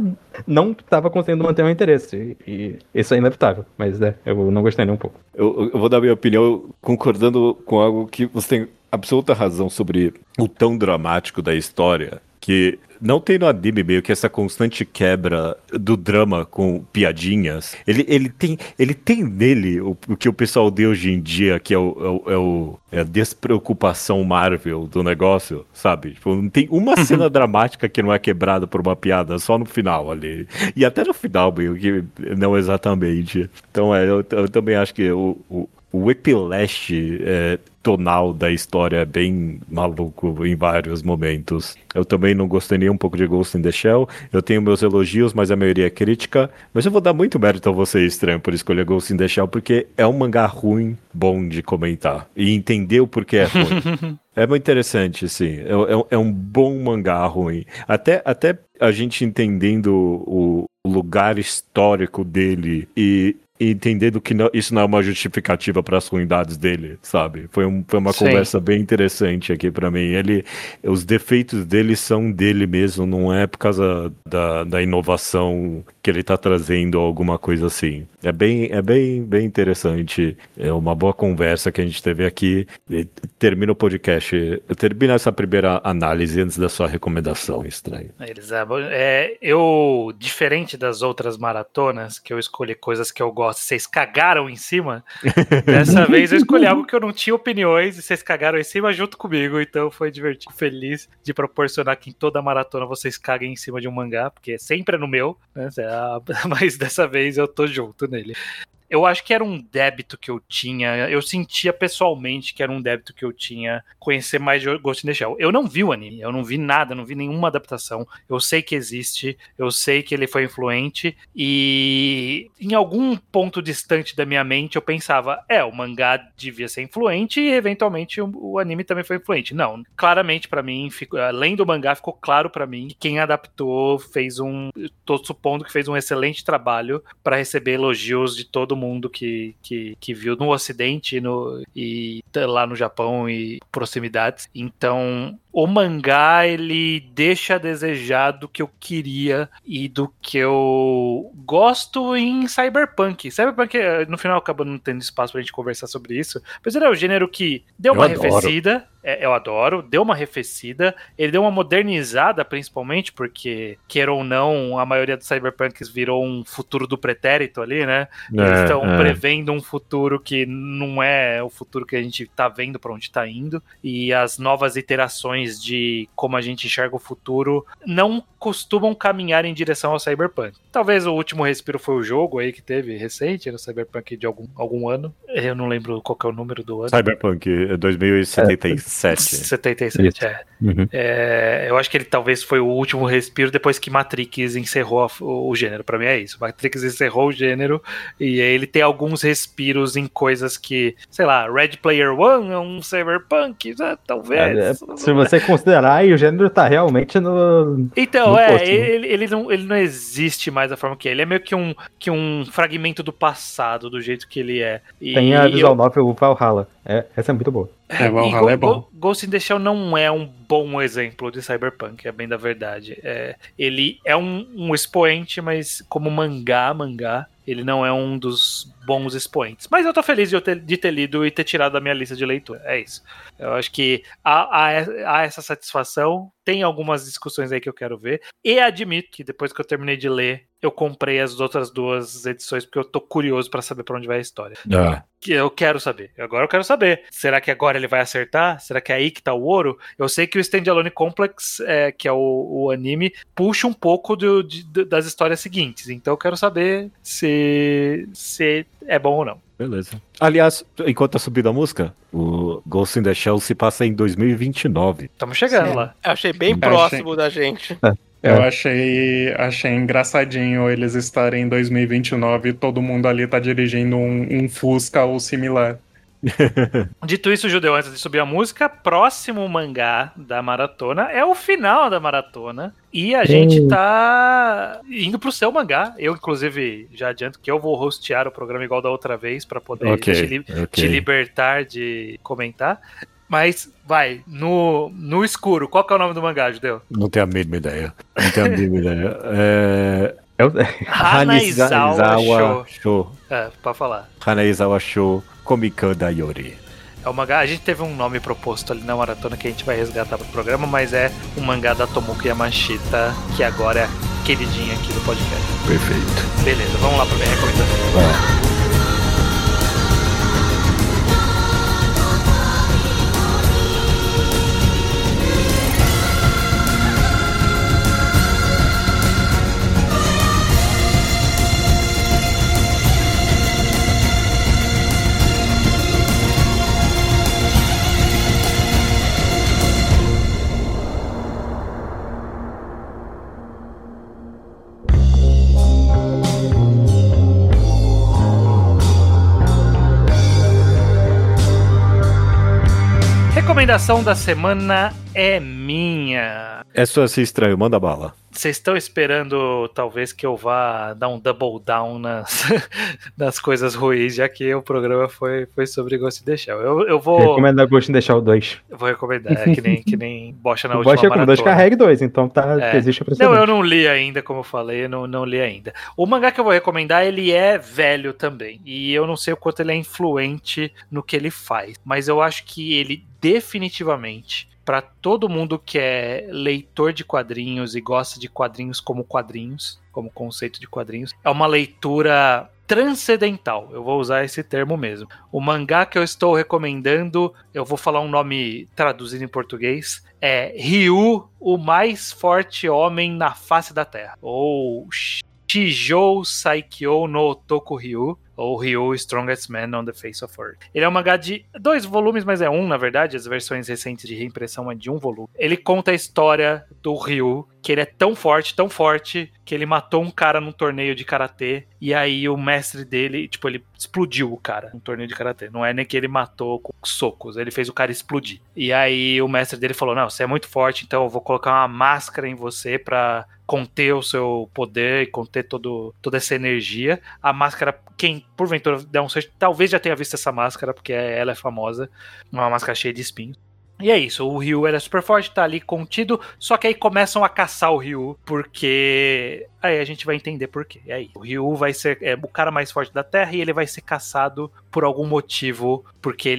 S5: não estava conseguindo manter o interesse. E, e isso é inevitável, mas é, eu não gostei nem um pouco.
S1: Eu, eu vou dar minha opinião concordando com algo que você tem absoluta razão sobre o tão dramático da história, que não tem no anime meio que essa constante quebra do drama com piadinhas. Ele, ele, tem, ele tem nele o, o que o pessoal deu hoje em dia, que é, o, é, o, é, o, é a despreocupação Marvel do negócio, sabe? Tipo, não tem uma cena dramática que não é quebrada por uma piada, só no final ali. E até no final, meio que não exatamente. Então, é, eu, eu também acho que o... o O whiplash é, tonal da história é bem maluco em vários momentos. Eu também não gostei nem um pouco de Ghost in the Shell. Eu tenho meus elogios, mas a maioria é crítica. Mas eu vou dar muito mérito a você, Estranho, por escolher Ghost in the Shell, porque é um mangá ruim, bom de comentar. E entender o porquê é ruim. É muito interessante, sim. É, é, é um bom mangá ruim. Até, até a gente entendendo o, o lugar histórico dele e... e entendendo que não, isso não é uma justificativa para as ruindades dele, sabe? Foi, um, foi uma Sim. conversa bem interessante aqui para mim. Ele, os defeitos dele são dele mesmo, não é por causa da, da inovação que ele tá trazendo ou alguma coisa assim. É bem, é bem, bem interessante. É uma boa conversa que a gente teve aqui. E termina o podcast. Termina essa primeira análise antes da sua recomendação, Estranho.
S2: Elisabeth, é, eu, diferente das outras maratonas, que eu escolhi coisas que eu gosto, vocês cagaram em cima, dessa vez eu escolhi algo que eu não tinha opiniões e vocês cagaram em cima junto comigo, então foi divertido, feliz de proporcionar que em toda a maratona vocês caguem em cima de um mangá, porque sempre é no meu, né, mas dessa vez eu tô junto nele. Eu acho que era um débito que eu tinha, eu sentia pessoalmente que era um débito que eu tinha conhecer mais de Ghost in the Shell. Eu não vi o anime, eu não vi nada, não vi nenhuma adaptação. Eu sei que existe, eu sei que ele foi influente e em algum ponto distante da minha mente eu pensava, é, o mangá devia ser influente e eventualmente o, o anime também foi influente. Não, claramente pra mim, fico, além do mangá, ficou claro pra mim que quem adaptou fez um, tô supondo que fez um excelente trabalho pra receber elogios de todo mundo mundo que, que, que viu no Ocidente no, e lá no Japão e proximidades. Então, o mangá, ele deixa a desejar do que eu queria e do que eu gosto em Cyberpunk. Cyberpunk, no final, acaba não tendo espaço pra gente conversar sobre isso, mas ele é o gênero que deu uma arrefecida, é, eu adoro, deu uma arrefecida, ele deu uma modernizada, principalmente, porque, queira ou não, a maioria dos cyberpunks virou um futuro do pretérito ali, né? Eles
S1: É,
S2: estão
S1: é.
S2: prevendo um futuro que não é o futuro que a gente tá vendo pra onde tá indo, e as novas iterações de como a gente enxerga o futuro não costumam caminhar em direção ao cyberpunk. Talvez o último respiro foi o jogo aí que teve recente, no cyberpunk de algum, algum ano, eu não lembro qual que é o número do ano.
S1: Cyberpunk dois mil e setenta e sete.
S2: setenta e sete, é.
S1: Uhum.
S2: É, eu acho que ele talvez foi o último respiro depois que Matrix encerrou a, o, o gênero. Pra mim é isso. Matrix encerrou o gênero e aí ele tem alguns respiros em coisas que, sei lá, Red Player One é um cyberpunk, né? Talvez.
S5: É, se você considerar, aí o gênero tá realmente no.
S2: Então,
S5: no
S2: é,
S5: posto, né?
S2: ele, ele, não, ele não existe mais da forma que é. Ele é meio que um, que um fragmento do passado, do jeito que ele é. E
S5: Tem a visual
S2: eu-
S5: novel Valhalla. É, essa é muito boa.
S4: É,
S2: E
S4: Valhalla
S2: Go-
S4: é bom.
S2: Go- Ghost in the Shell não é um bom exemplo de cyberpunk, é bem da verdade. É, ele é um, um expoente, mas como mangá, mangá, ele não é um dos bons expoentes. Mas eu tô feliz de, eu ter, de ter lido e ter tirado da minha lista de leitura. É isso. Eu acho que há, há, há essa satisfação. Tem algumas discussões aí que eu quero ver. E admito que depois que eu terminei de ler, eu comprei as outras duas edições porque eu tô curioso pra saber pra onde vai a história.
S1: Ah,
S2: Que eu quero saber. Agora eu quero saber. Será que agora ele vai acertar? Será que é aí que tá o ouro? Eu sei que o Standalone Complex, é, que é o, o anime, puxa um pouco do, de- das histórias seguintes. Então eu quero saber se, se é bom ou não.
S1: beleza. Aliás, enquanto tá subindo a música, o Ghost in the Shell se passa em dois mil e vinte e nove.
S2: Estamos chegando
S3: Sim.
S2: lá.
S3: Eu achei bem
S4: Eu
S3: próximo da gente.
S4: Eu
S5: É.
S4: achei, achei engraçadinho eles estarem em dois mil e vinte e nove e todo mundo ali tá dirigindo um, um Fusca ou similar.
S2: Dito isso, Judeu, antes de subir a música, próximo mangá da maratona é o final da maratona. E a gente tá indo pro seu mangá. Eu, inclusive, já adianto que eu vou hostear o programa igual da outra vez pra poder
S1: Ok,
S2: te, li-
S1: ok.
S2: te libertar de comentar. Mas, vai, no, no escuro, qual que é o nome do mangá, Judeu?
S1: Não tenho a mínima ideia. Não tenho a mínima ideia. É...
S5: Eu-
S2: Hanaizawa Show.
S1: Show.
S2: É, pode falar.
S1: Hanaizawa Show Komikan Dayori.
S2: É o mangá, a gente teve um nome proposto ali na maratona que a gente vai resgatar pro programa, mas é um mangá da Tomoki Yamashita, que agora é queridinha aqui do podcast.
S1: Perfeito.
S2: Beleza, vamos lá pra minha recomendação.
S1: Vai.
S2: Recomendação da semana é minha.
S1: É só assim estranho, manda bala.
S2: Vocês estão esperando, talvez, que eu vá dar um double down nas, nas coisas ruins, já que o programa foi, foi sobre Ghost in the Shell. Eu, eu vou,
S5: Recomendo Ghost in the Shell dois.
S2: eu vou recomendar, é que nem, que nem Bocha na
S5: O
S2: última
S5: Bosch recomendou
S2: maratona.
S5: Carregue dois, então tá,
S2: É.
S5: existe a
S2: Não,
S5: precedente.
S2: eu não li ainda, como eu falei, eu não, não li ainda. O mangá que eu vou recomendar, ele é velho também. E eu não sei o quanto ele é influente no que ele faz. Mas eu acho que ele definitivamente, para todo mundo que é leitor de quadrinhos e gosta de quadrinhos como quadrinhos, como conceito de quadrinhos, é uma leitura transcendental. Eu vou usar esse termo mesmo. O mangá que eu estou recomendando, eu vou falar um nome traduzido em português, é Ryu, o mais forte homem na face da Terra. Ou Shijou Saikyo no Otoku Ryu, ou Ryu Strongest Man on the Face of Earth. Ele é um mangá de dois volumes, mas é um, na verdade. As versões recentes de reimpressão é de um volume. Ele conta a história do Ryu, que ele é tão forte, tão forte, que ele matou um cara num torneio de karatê, e aí o mestre dele, tipo, ele explodiu o cara num torneio de karatê. Não é nem que ele matou com socos, ele fez o cara explodir. E aí o mestre dele falou, não, você é muito forte, então eu vou colocar uma máscara em você pra conter o seu poder e conter todo, toda essa energia. A máscara, quem porventura der um search, talvez já tenha visto essa máscara, porque ela é famosa, uma máscara cheia de espinhos. E é isso, o Ryu era super forte, tá ali contido, só que aí começam a caçar o Ryu, porque... Aí a gente vai entender por quê. E aí, o Ryu vai ser é, o cara mais forte da Terra e ele vai ser caçado por algum motivo, porque ele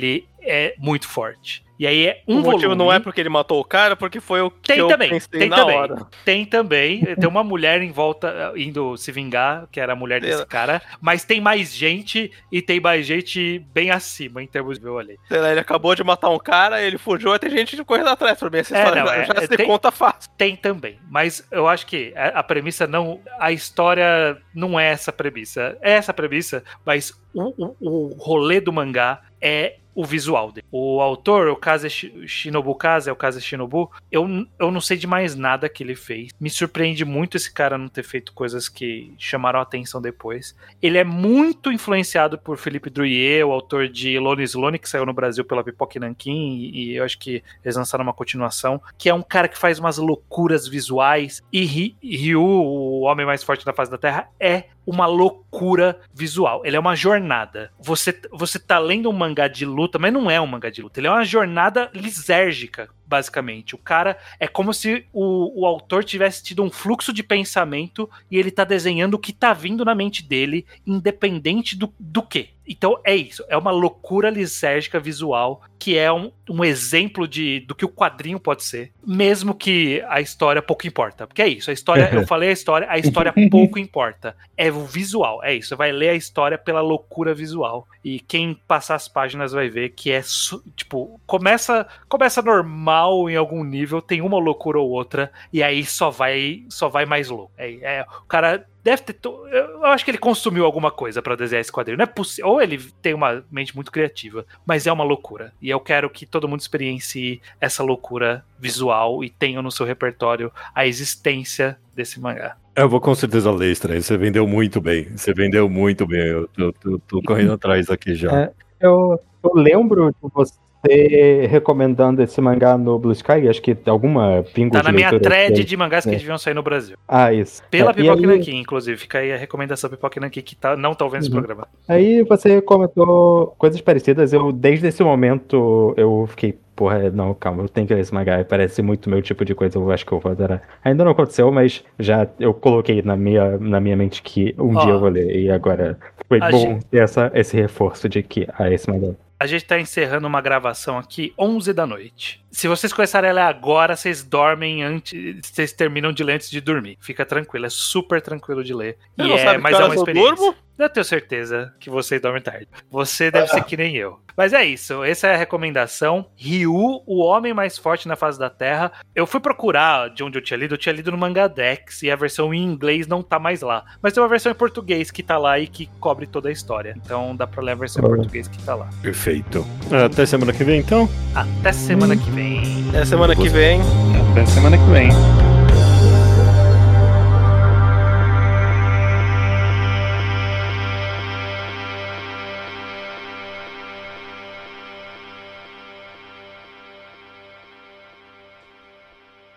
S2: é muito forte. E aí é um
S3: o motivo
S2: volume.
S3: não é porque ele matou o cara, porque foi o que
S2: Tem
S3: eu
S2: também,
S3: pensei
S2: tem
S3: na
S2: também.
S3: hora.
S2: Tem também. Tem uma mulher em volta indo se vingar, que era a mulher desse cara. Mas tem mais gente e tem mais gente bem acima em termos de ali.
S3: Sei lá, ele acabou de matar um cara, ele fugiu e tem gente correndo atrás. Pra mim, essa
S2: É,
S3: história
S2: não,
S3: já,
S2: é,
S3: já
S2: é,
S3: se
S2: tem-
S3: conta fácil.
S2: Tem também. Mas eu acho que a a premissa não. A história não é essa premissa. É essa premissa, mas o, o, o rolê do mangá é o visual dele. O autor, o Kaze Shi- Shinobu Kaze, é o Kaze Shinobu, eu, n- eu não sei de mais nada que ele fez. Me surpreende muito esse cara não ter feito coisas que chamaram a atenção depois. Ele é muito influenciado por Philippe Drouillet, o autor de Lone Slone, que saiu no Brasil pela Pipoca e Nanquim, e, e eu acho que eles lançaram uma continuação, que é um cara que faz umas loucuras visuais, e Ry- Ryu, o homem mais forte da face da Terra, é uma loucura visual. Ele é uma jornada. Você, você tá lendo um mangá de luta, mas não é um mangá de luta. Ele é uma jornada lisérgica, basicamente. O cara é como se o, o autor tivesse tido um fluxo de pensamento e ele tá desenhando o que tá vindo na mente dele, independente do, do quê. Então é isso, é uma loucura lisérgica visual, que é um, um exemplo de, do que o quadrinho pode ser, mesmo que a história pouco importa. Porque é isso, a história, eu falei a história, a história pouco importa. É o visual, é isso, você vai ler a história pela loucura visual. E quem passar as páginas vai ver que é, su- tipo, começa, começa normal em algum nível, tem uma loucura ou outra, e aí só vai, só vai mais louco. É, é, o cara... Deve ter. To... Eu acho que ele consumiu alguma coisa pra desenhar esse quadrinho. Não é possível. Ou ele tem uma mente muito criativa, mas é uma loucura. E eu quero que todo mundo experiencie essa loucura visual e tenha no seu repertório a existência desse mangá.
S1: Eu vou com certeza ler, Estranho. Você vendeu muito bem. Você vendeu muito bem. Eu tô, tô- tô correndo atrás aqui já.
S5: É, eu, eu lembro de você recomendando esse mangá no Blue Sky, acho que alguma pingo
S2: Tá
S5: de
S2: na minha
S5: leitura
S2: thread
S5: dele.
S2: de mangás que
S5: É.
S2: deviam sair no Brasil.
S5: Ah, isso.
S2: Pela
S5: É, e
S2: Pipoca e
S5: aí-
S2: Nanquim, inclusive. Fica aí a recomendação Pipoca e Nanquim, que tá, não estão vendo esse
S5: Uhum.
S2: programa.
S5: Aí você comentou coisas parecidas. Eu, desde esse momento, eu fiquei, porra, não, calma, eu tenho que ler esse mangá. Parece muito meu tipo de coisa, eu acho que eu vou adorar. Ainda não aconteceu, mas já eu coloquei na minha, na minha mente que um
S2: Ó,
S5: dia eu vou ler. E agora foi
S2: a
S5: bom
S2: gente-
S5: ter essa, esse reforço de que, ah, esse mangá.
S2: A gente tá encerrando uma gravação aqui onze da noite. Se vocês começarem a ler agora, vocês dormem antes. Vocês terminam de ler antes de dormir. Fica tranquilo, é super tranquilo de ler.
S3: Você
S2: e
S3: não
S2: é,
S3: sabe que
S2: mas é uma
S3: horas eu
S2: experiência.
S3: durmo?
S2: Eu tenho certeza que vocês dormem tarde. Você deve ser que nem eu. Mas é isso, essa é a recomendação. Ryu, o homem mais forte na face da Terra. Eu fui procurar de onde eu tinha lido, eu tinha lido no Mangadex e a versão em inglês não tá mais lá. Mas tem uma versão em português que tá lá e que cobre toda a história. Então dá pra ler a versão em
S5: Oh.
S2: português que tá lá.
S1: Perfeito. Até semana que vem, então.
S2: Até semana que vem.
S3: É semana que vem.
S4: Até semana que vem.